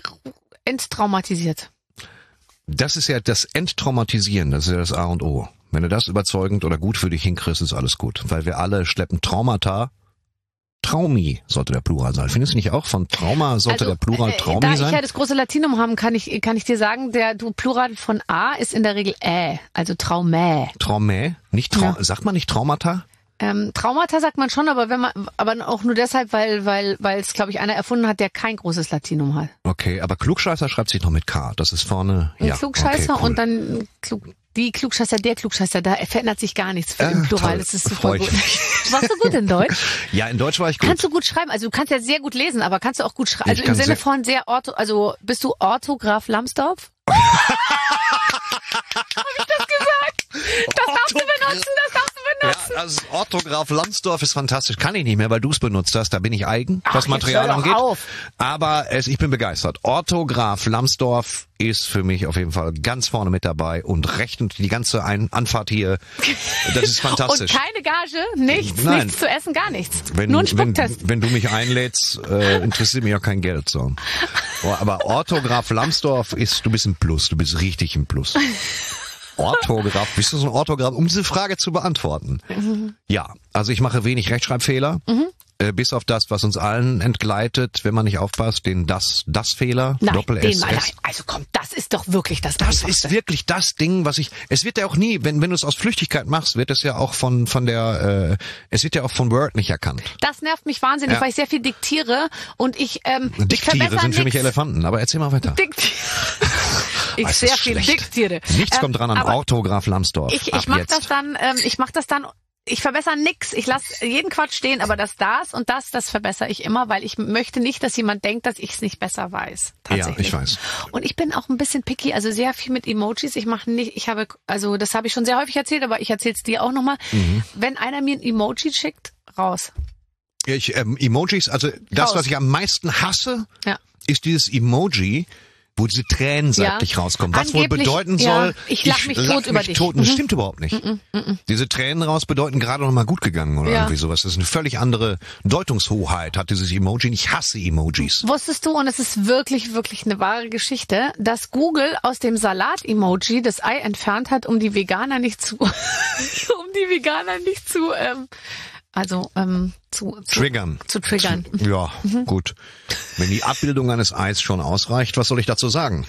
enttraumatisiert. Das ist ja das Enttraumatisieren, das ist ja das A und O. Wenn du das überzeugend oder gut für dich hinkriegst, ist alles gut. Weil wir alle schleppen Traumata. Traumi sollte der Plural sein. Findest du nicht auch? Von Trauma sollte der Plural äh, Traumi da sein? ich ja das große Latinum haben, kann ich, kann ich dir sagen, der du Plural von A ist in der Regel Ä, also Traumä. Traumä? Nicht Trau Ja. Sagt man nicht Traumata? Ähm, Traumata sagt man schon, aber wenn man, aber auch nur deshalb, weil, weil, weil es, glaube ich, einer erfunden hat, der kein großes Latinum hat. Okay, aber Klugscheißer schreibt sich noch mit K. Das ist vorne. Ein ja, Klugscheißer okay, cool. und dann Klug, die Klugscheißer, der Klugscheißer, da verändert sich gar nichts für Äh, im Plural. toll. Das ist super Freu ich gut. mich. Warst du gut in Deutsch? Ja, in Deutsch war ich gut. Kannst du gut schreiben? Also du kannst ja sehr gut lesen, aber kannst du auch gut schreiben? Ich Also im kann Sinne sehr- von sehr ortho, also bist du Orthograf Lambsdorff? Hab ich das gesagt? Das darfst du benutzen, das darfst du benutzen. Ja, also Orthograf Lambsdorff ist fantastisch. Kann ich nicht mehr, weil du es benutzt hast. Da bin ich eigen, Ach, was jetzt Material hör doch angeht. auf. Aber es, ich bin begeistert. Orthograf Lambsdorff ist für mich auf jeden Fall ganz vorne mit dabei und rechnet die ganze Ein Anfahrt hier. Das ist fantastisch. Und keine Gage, nichts, Nein. nichts zu essen, gar nichts. Wenn, Nur ein wenn, Spucktest. wenn du mich einlädst, äh, interessiert mich auch kein Geld. So. Oh, aber Orthograf Lambsdorff ist, du bist ein Plus, du bist richtig ein Plus. Orthograf, bist du so ein Orthograf, um diese Frage zu beantworten? Mhm. Ja, also ich mache wenig Rechtschreibfehler, Mhm. äh, bis auf das, was uns allen entgleitet, wenn man nicht aufpasst, den das, das Fehler, Nein, Doppel den S, mal, nein. S. Also komm, das ist doch wirklich das Das Einfachste. ist wirklich das Ding, was ich, es wird ja auch nie, wenn, wenn du es aus Flüchtigkeit machst, wird es ja auch von, von der, äh, es wird ja auch von Word nicht erkannt. Das nervt mich wahnsinnig, Ja. weil ich sehr viel diktiere und ich, ähm, ich Dicktiere verbessere sind für mich nix. Elefanten, aber erzähl mal weiter. Diktiere. Ich Ah, es sehr ist viel schlecht. diktiere. Nichts Ähm, kommt dran an aber Orthograf Lambsdorff. Ich, Ab ich mach jetzt. das dann, ähm, ich mach das dann, ich verbessere nix. Ich lasse jeden Quatsch stehen, aber das, das und das, das verbessere ich immer, weil ich möchte nicht, dass jemand denkt, dass ich es nicht besser weiß. Tatsächlich. Ja, ich weiß. Und ich bin auch ein bisschen picky, also sehr viel mit Emojis. Ich mache nicht, ich habe, also das habe ich schon sehr häufig erzählt, aber ich erzähle es dir auch nochmal. Mhm. Wenn einer mir ein Emoji schickt, raus. Ich, ähm, Emojis, also das, Raus. was ich am meisten hasse, Ja. ist dieses Emoji, wo diese Tränen seitlich Ja. rauskommen. Was wohl Angeblich, bedeuten ja, soll, ich lach mich lach tot über mich dich. tot. Und das Mhm. stimmt überhaupt nicht. Mhm, mhm. Diese Tränen raus bedeuten gerade noch mal gut gegangen oder Ja. irgendwie sowas. Das ist eine völlig andere Deutungshoheit, hat dieses Emoji. Ich hasse Emojis. Wusstest du, und es ist wirklich, wirklich eine wahre Geschichte, dass Google aus dem Salat-Emoji das Ei entfernt hat, um die Veganer nicht zu, um die Veganer nicht zu, ähm, also ähm, zu, zu Triggern. Zu triggern. Ja, gut. Wenn die Abbildung eines Eis schon ausreicht, was soll ich dazu sagen?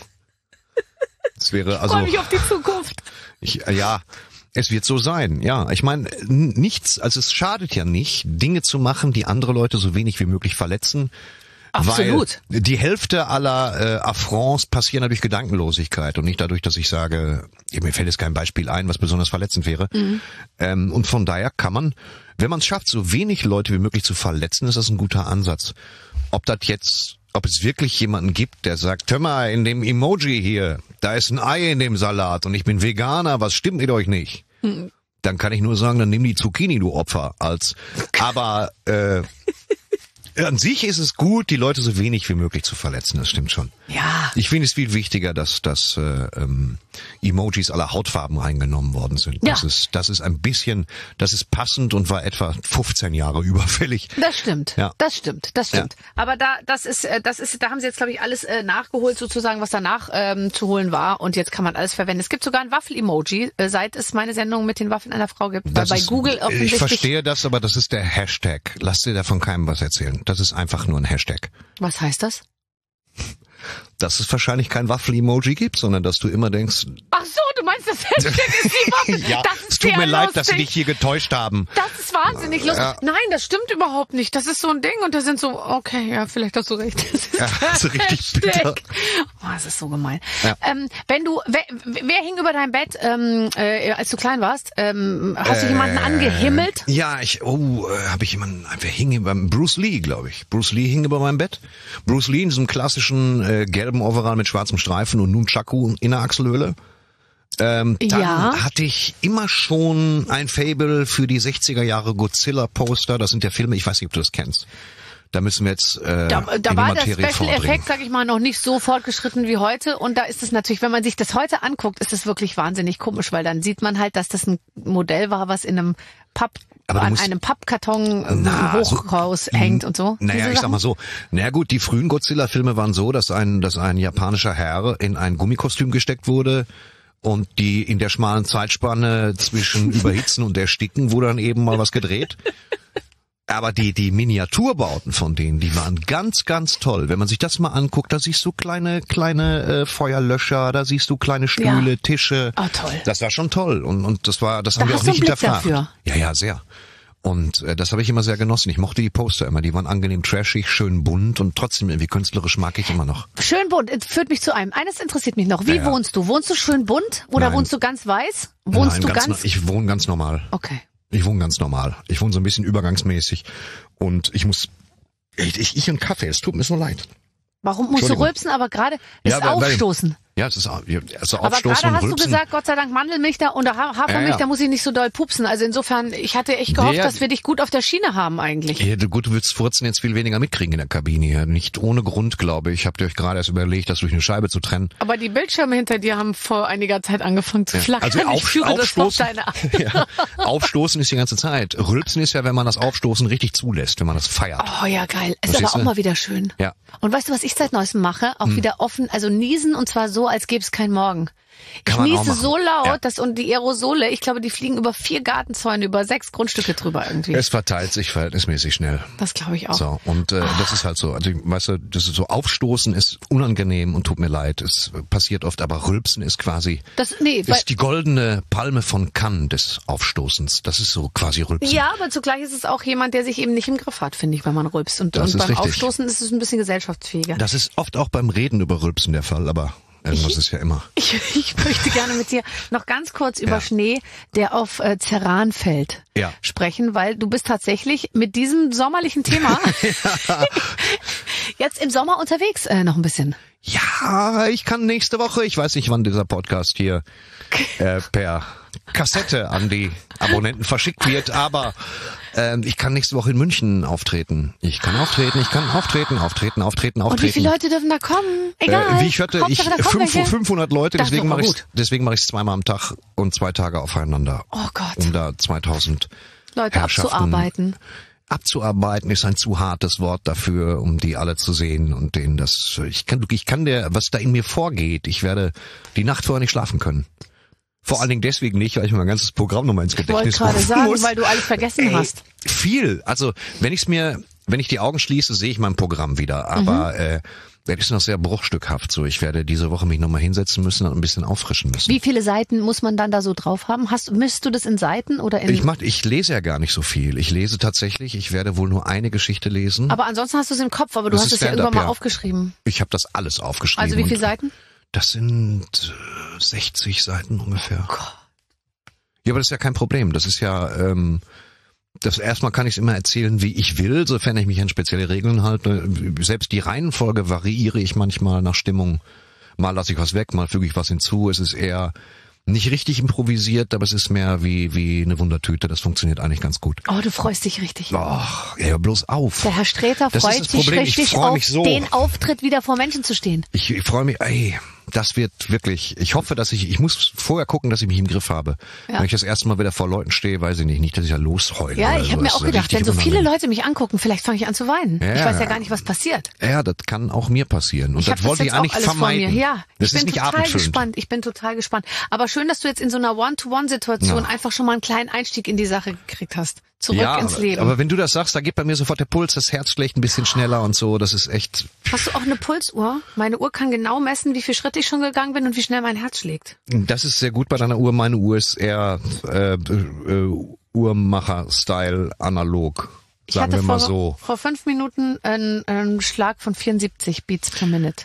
Es wäre also. Ich freue mich auf die Zukunft. Ich, äh, ja, es wird so sein. Ja, ich meine, n- nichts, also es schadet ja nicht, Dinge zu machen, die andere Leute so wenig wie möglich verletzen. Absolut. Weil die Hälfte aller äh, Affronts passieren durch Gedankenlosigkeit und nicht dadurch, dass ich sage, ja, mir fällt jetzt kein Beispiel ein, was besonders verletzend wäre. Mhm. Ähm, und von daher kann man, wenn man es schafft, so wenig Leute wie möglich zu verletzen, ist das ein guter Ansatz. Ob das jetzt, ob es wirklich jemanden gibt, der sagt, hör mal, in dem Emoji hier, da ist ein Ei in dem Salat und ich bin Veganer, was stimmt mit euch nicht? Mhm. Dann kann ich nur sagen, dann nimm die Zucchini, du Opfer. Als, aber äh, an sich ist es gut, die Leute so wenig wie möglich zu verletzen, das stimmt schon. Ja. Ich finde es viel wichtiger, dass, dass äh, ähm, Emojis aller Hautfarben reingenommen worden sind. Ja. Das ist, das ist ein bisschen, das ist passend und war etwa fünfzehn Jahre überfällig. Das stimmt, Ja. das stimmt, das stimmt. Aber da, das ist, äh, das ist, da haben sie jetzt, glaube ich, alles äh, nachgeholt, sozusagen, was danach ähm, zu holen war. Und jetzt kann man alles verwenden. Es gibt sogar ein Waffel-Emoji, äh, seit es meine Sendung mit den Waffeln einer Frau gibt. Weil Das bei ist, Google ich offensichtlich. verstehe das, aber das ist der Hashtag. Lass dir davon keinem was erzählen. Das ist einfach nur ein Hashtag. Was heißt das? Dass es wahrscheinlich kein Waffel-Emoji gibt, sondern dass du immer denkst, Ach so, du meinst, das Hashtag ist die Waffe. ja, Das ist es tut sehr mir leid, lustig. dass sie dich hier getäuscht haben. Das ist wahnsinnig lustig. Ja. Nein, das stimmt überhaupt nicht. Das ist so ein Ding und da sind so, okay, ja, vielleicht hast du recht. Das ist Ja, der so richtig Hashtag. bitter. Oh, das ist so gemein. Ja. Ähm, wenn du, wer, wer hing über dein Bett, ähm, äh, als du klein warst? Ähm, hast du jemanden Äh, angehimmelt? Ja, ich, oh, äh, habe ich jemanden, wer hing über, Bruce Lee, glaube ich. Bruce Lee hing über meinem Bett. Bruce Lee in diesem klassischen äh, gelben Overall mit schwarzem Streifen und Nunchaku in der Achselhöhle. Ähm, dann Ja. hatte ich immer schon ein Faible für die sechziger Jahre Godzilla-Poster. Das sind ja Filme, ich weiß nicht, ob du das kennst. Da müssen wir jetzt äh, Da, in da die war der Materie Special vordringen. Effekt, sag ich mal, noch nicht so fortgeschritten wie heute. Und da ist es natürlich, wenn man sich das heute anguckt, ist es wirklich wahnsinnig komisch, weil dann sieht man halt, dass das ein Modell war, was in einem Papp, Aber du an musst- einem Pappkarton im Na, so- Hochhaus hängt und so. Naja, Diese ich sag Sachen. mal so. Na gut, die frühen Godzilla-Filme waren so, dass ein, dass ein japanischer Herr in ein Gummikostüm gesteckt wurde und die in der schmalen Zeitspanne zwischen Überhitzen und Ersticken wurde dann eben mal was gedreht. Aber die, die Miniaturbauten von denen, die waren ganz, ganz toll. Wenn man sich das mal anguckt, da siehst du kleine, kleine äh, Feuerlöscher, da siehst du kleine Stühle, Ja. Tische. Ah, toll. Das war schon toll und, und das war, das Da haben wir hast auch du nicht einen Blick hinterfragt. dafür. Ja, ja, sehr. Und äh, das habe ich immer sehr genossen. Ich mochte die Poster immer. Die waren angenehm trashig, schön bunt und trotzdem irgendwie künstlerisch mag ich immer noch. Schön bunt, es führt mich zu einem. Eines interessiert mich noch. Wie Ja, ja. wohnst du? Wohnst du schön bunt oder Nein. wohnst du ganz weiß? Wohnst Nein, du ganz, ganz? no- ich wohne ganz normal. Okay. Ich wohne ganz normal. Ich wohne so ein bisschen übergangsmäßig. Und ich muss, ich, ich, ich und Kaffee, es tut mir so leid. Warum musst du Entschuldigung. rülpsen, aber gerade ist Ja, weil- weil- aufstoßen? Ja, es ist au- also Aber Aufstoßen gerade und hast du Rülpsen. gesagt, Gott sei Dank Mandelmilch da und Ha- Hafermilch, Ja, ja. da muss ich nicht so doll pupsen. Also insofern, ich hatte echt gehofft, Ja, dass wir dich gut auf der Schiene haben eigentlich. Ja, du- gut, du würdest Furzen jetzt viel weniger mitkriegen in der Kabine hier. Nicht ohne Grund, glaube ich. Habt ihr euch gerade erst überlegt, das durch eine Scheibe zu trennen. Aber die Bildschirme hinter dir haben vor einiger Zeit angefangen zu flackern. Also ich auf, führe das auf aufstoßen, deine Art. ja, aufstoßen ist die ganze Zeit. Rülpsen ist ja, wenn man das Aufstoßen richtig zulässt, wenn man das feiert. Oh ja, geil. Ist Verstehst aber auch du? mal wieder schön. Ja. Und weißt du, was ich seit Neuestem mache? Auch wieder offen, also niesen und zwar so, als gäbe es keinen Morgen. Ich Kann man auch niese machen. so laut, Ja. dass und die Aerosole, ich glaube, die fliegen über vier Gartenzäune, über sechs Grundstücke drüber irgendwie. Es verteilt sich verhältnismäßig schnell. Das glaube ich auch. So, und äh, das ist halt so. Also, weißt du, das ist so Aufstoßen ist unangenehm und tut mir leid. Es passiert oft, aber Rülpsen ist quasi Das, nee, weil, ist die goldene Palme von Cannes des Aufstoßens. Das ist so quasi Rülpsen. ja, aber zugleich ist es auch jemand, der sich eben nicht im Griff hat, finde ich, wenn man rülpst. Und, Das und ist beim richtig. Aufstoßen ist es ein bisschen gesellschaftsfähiger. Das ist oft auch beim Reden über Rülpsen der Fall, aber irgendwas Ich- ist ja immer. Ich, ich möchte gerne mit dir noch ganz kurz über Ja. Schnee, der auf äh, Ceran fällt, Ja. sprechen, weil du bist tatsächlich mit diesem sommerlichen Thema jetzt im Sommer unterwegs äh, noch ein bisschen. Ja, ich kann nächste Woche, ich weiß nicht, wann dieser Podcast hier äh, per Kassette an die Abonnenten verschickt wird, aber Ähm, ich kann nächste Woche in München auftreten. Ich kann auftreten, ich kann auftreten, auftreten, auftreten, auftreten. Und wie viele Leute dürfen da kommen? Egal. Äh, wie ich hörte, ich, Hauptsache, da kommen welche. fünfhundert Leute, Das ist deswegen doch mache ich gut. deswegen mache ich es zweimal am Tag und zwei Tage aufeinander. Oh Gott. Um da zweitausend Leute Herrschaften abzuarbeiten. Abzuarbeiten ist ein zu hartes Wort dafür, um die alle zu sehen und denen das, ich kann, ich kann der, was da in mir vorgeht, ich werde die Nacht vorher nicht schlafen können. Vor allen Dingen deswegen nicht, weil ich mir mein ganzes Programm nochmal ins Ich wollte Gedächtnis gerade rufen sagen, muss. weil du alles vergessen Ey, hast. Viel. Also, wenn ich es mir, wenn ich die Augen schließe, sehe ich mein Programm wieder. Aber, Mhm. äh, das ist noch sehr bruchstückhaft so. Ich werde diese Woche mich nochmal hinsetzen müssen und ein bisschen auffrischen müssen. Wie viele Seiten muss man dann da so drauf haben? Hast, misst du das in Seiten oder in... Ich mach, ich lese ja gar nicht so viel. Ich lese tatsächlich, ich werde wohl nur eine Geschichte lesen. aber ansonsten hast du es im Kopf, aber du Das hast ist es ja Stand-up, irgendwann mal ja. aufgeschrieben. Ich habe das alles aufgeschrieben. Also wie viele und Seiten? Das sind äh, sechzig Seiten ungefähr. Oh Gott. Ja, aber das ist ja kein Problem. Das ist ja, ähm, das erstmal kann ich es immer erzählen, wie ich will, sofern ich mich an spezielle Regeln halte. Selbst die Reihenfolge variiere ich manchmal nach Stimmung. Mal lasse ich was weg, mal füge ich was hinzu. Es ist eher nicht richtig improvisiert, aber es ist mehr wie wie eine Wundertüte. Das funktioniert eigentlich ganz gut. Oh, du freust dich richtig. Ach, ja, bloß auf. Der Herr Sträter Das freut ist das sich Problem. Ich richtig freu auf mich so. den Auftritt, wieder vor Menschen zu stehen. Ich, ich freue mich, ey, das wird wirklich, ich hoffe, dass ich, ich muss vorher gucken, dass ich mich im Griff habe. Ja. Wenn ich das erste Mal wieder vor Leuten stehe, weiß ich nicht, nicht, dass ich ja losheule. Ja, oder ich so. habe mir Das auch ist gedacht, wenn richtig so viele unangenehm. Leute mich angucken, vielleicht fange ich an zu weinen. Ja. Ich weiß ja gar nicht, was passiert. Ja, das kann auch mir passieren. Und Ich habe das das wollte jetzt ich auch eigentlich alles vor vermeiden. mir. Ja, das ich ist bin nicht total abendfüllend. gespannt. Ich bin total gespannt. Aber schön, dass du jetzt in so einer One-to-One-Situation Ja. einfach schon mal einen kleinen Einstieg in die Sache gekriegt hast. Zurück ja, ins aber, Leben. aber wenn du das sagst, da geht bei mir sofort der Puls, das Herz schlägt ein bisschen schneller und so. Das ist echt. Hast du auch eine Pulsuhr? Meine Uhr kann genau messen, wie viele Schritte ich schon gegangen bin und wie schnell mein Herz schlägt. Das ist sehr gut bei deiner Uhr. Meine Uhr ist eher äh, äh, Uhrmacher-Style analog. Ich Sagen hatte wir mal vor, so. vor fünf Minuten einen, einen Schlag von vierundsiebzig Beats per Minute.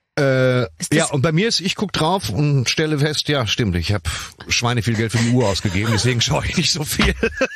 Äh, Ist das- ja, und bei mir ist, ich guck drauf und stelle fest, ja, stimmt, ich habe Schweine viel Geld für die Uhr ausgegeben, deswegen schaue ich nicht so viel.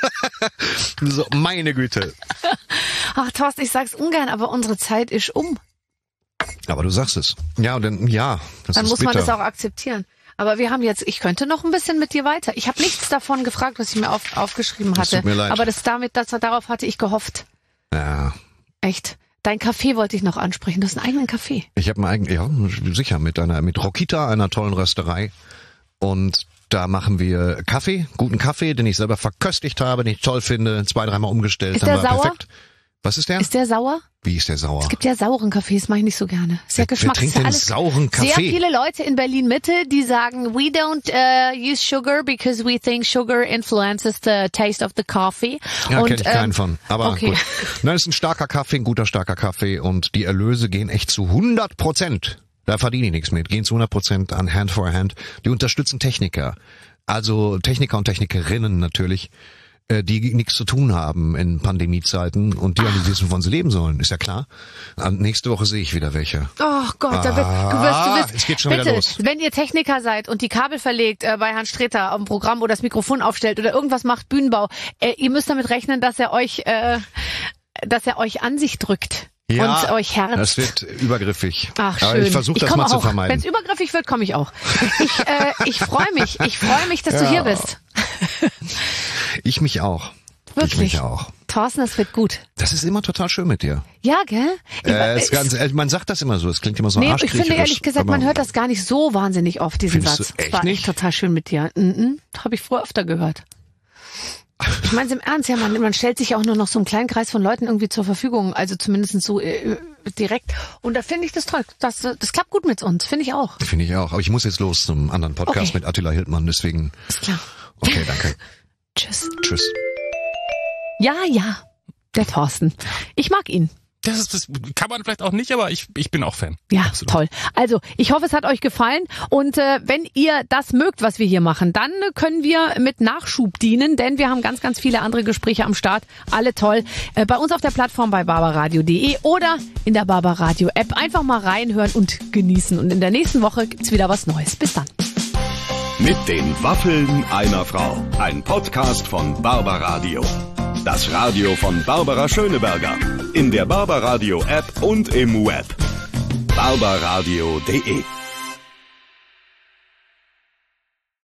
So, meine Güte. Ach, Thorsten, ich sag's ungern, aber unsere Zeit ist um. Aber du sagst es. Ja, und dann, ja, das Dann ist muss bitter. man das auch akzeptieren. Aber wir haben jetzt, ich könnte noch ein bisschen mit dir weiter. Ich habe nichts davon gefragt, was ich mir auf, aufgeschrieben Das hatte. tut mir leid. Aber das damit, das, darauf hatte ich gehofft. Ja, Echt. Dein Café wollte ich noch ansprechen. Du hast einen eigenen Café. ich habe einen eigenen, ja, sicher, mit einer, mit Rokita, einer tollen Rösterei. Und da machen wir Kaffee, guten Kaffee, den ich selber verköstigt habe, den ich toll finde, zwei, dreimal umgestellt. Ist dann der war sauer? perfekt. Was ist der? Ist der sauer? Wie ist der sauer? Es gibt ja sauren Kaffees, mache ich nicht so gerne. Sehr Wer- wer Geschmacks. trinkt denn alles sauren Kaffee? Sehr viele Leute in Berlin Mitte, die sagen, we don't uh, use sugar because we think sugar influences the taste of the coffee. Ja, und, kenne ich keinen ähm, von. Aber okay. gut. Nein, es ist ein starker Kaffee, ein guter starker Kaffee und die Erlöse gehen echt zu hundert Prozent. Da verdiene ich nichts mit. Gehen zu hundert Prozent an Hand for Hand. Die unterstützen Techniker. Also Techniker und Technikerinnen natürlich, äh, die nichts zu tun haben in Pandemiezeiten und die auch nicht wissen, wovon sie leben sollen. Ist ja klar. Und nächste Woche sehe ich wieder welche. Oh Gott, da wird, du wirst, du wirst, es geht schon bitte, wieder los. wenn ihr Techniker seid und die Kabel verlegt äh, bei Herrn Sträter am Programm oder das Mikrofon aufstellt oder irgendwas macht, Bühnenbau, äh, ihr müsst damit rechnen, dass er euch, äh, dass er euch an sich drückt. Und euch herzt. Das wird übergriffig. Ach, schön. Aber ich versuche das komm mal auch. zu vermeiden. Wenn es übergriffig wird, komme ich auch. Ich, äh, ich freue mich. Ich freue mich, dass du Ja. hier bist. Ich mich auch. Ich Wirklich. mich auch. Thorsten, das wird gut. Das ist immer total schön mit dir. Ja, gell? Ich- Äh, ist ich- ganz, äh, man sagt das immer so, es klingt immer so Nee, ich arschkriecherisch. finde ehrlich gesagt, man aber- hört das gar nicht so wahnsinnig oft, diesen Findest Satz. du echt Das war nicht? echt total schön mit dir. Mhm, habe ich früher öfter gehört. Ich meine im Ernst, ja, man, man stellt sich ja auch nur noch so einen kleinen Kreis von Leuten irgendwie zur Verfügung, also zumindest so äh, direkt. Und da finde ich das toll. Das, das klappt gut mit uns, finde ich auch. Finde ich auch. Aber ich muss jetzt los zum anderen Podcast Okay. mit Attila Hildmann, deswegen. Ist klar. Okay, danke. Tschüss. Tschüss. Ja, ja, der Thorsten. Ich mag ihn. Das, ist, das kann man vielleicht auch nicht, aber ich, ich bin auch Fan. Ja, Absolut. toll. Also, ich hoffe, es hat euch gefallen. Und äh, wenn ihr das mögt, was wir hier machen, dann äh, können wir mit Nachschub dienen, denn wir haben ganz, ganz viele andere Gespräche am Start. Alle toll. Äh, bei uns auf der Plattform bei barbaradio punkt de oder in der Barbaradio App. Einfach mal reinhören und genießen. Und in der nächsten Woche gibt's wieder was Neues. Bis dann. Mit den Waffeln einer Frau. Ein Podcast von Barbaradio. Das Radio von Barbara Schöneberger. In der Barbaradio App und im Web. barbaradio punkt de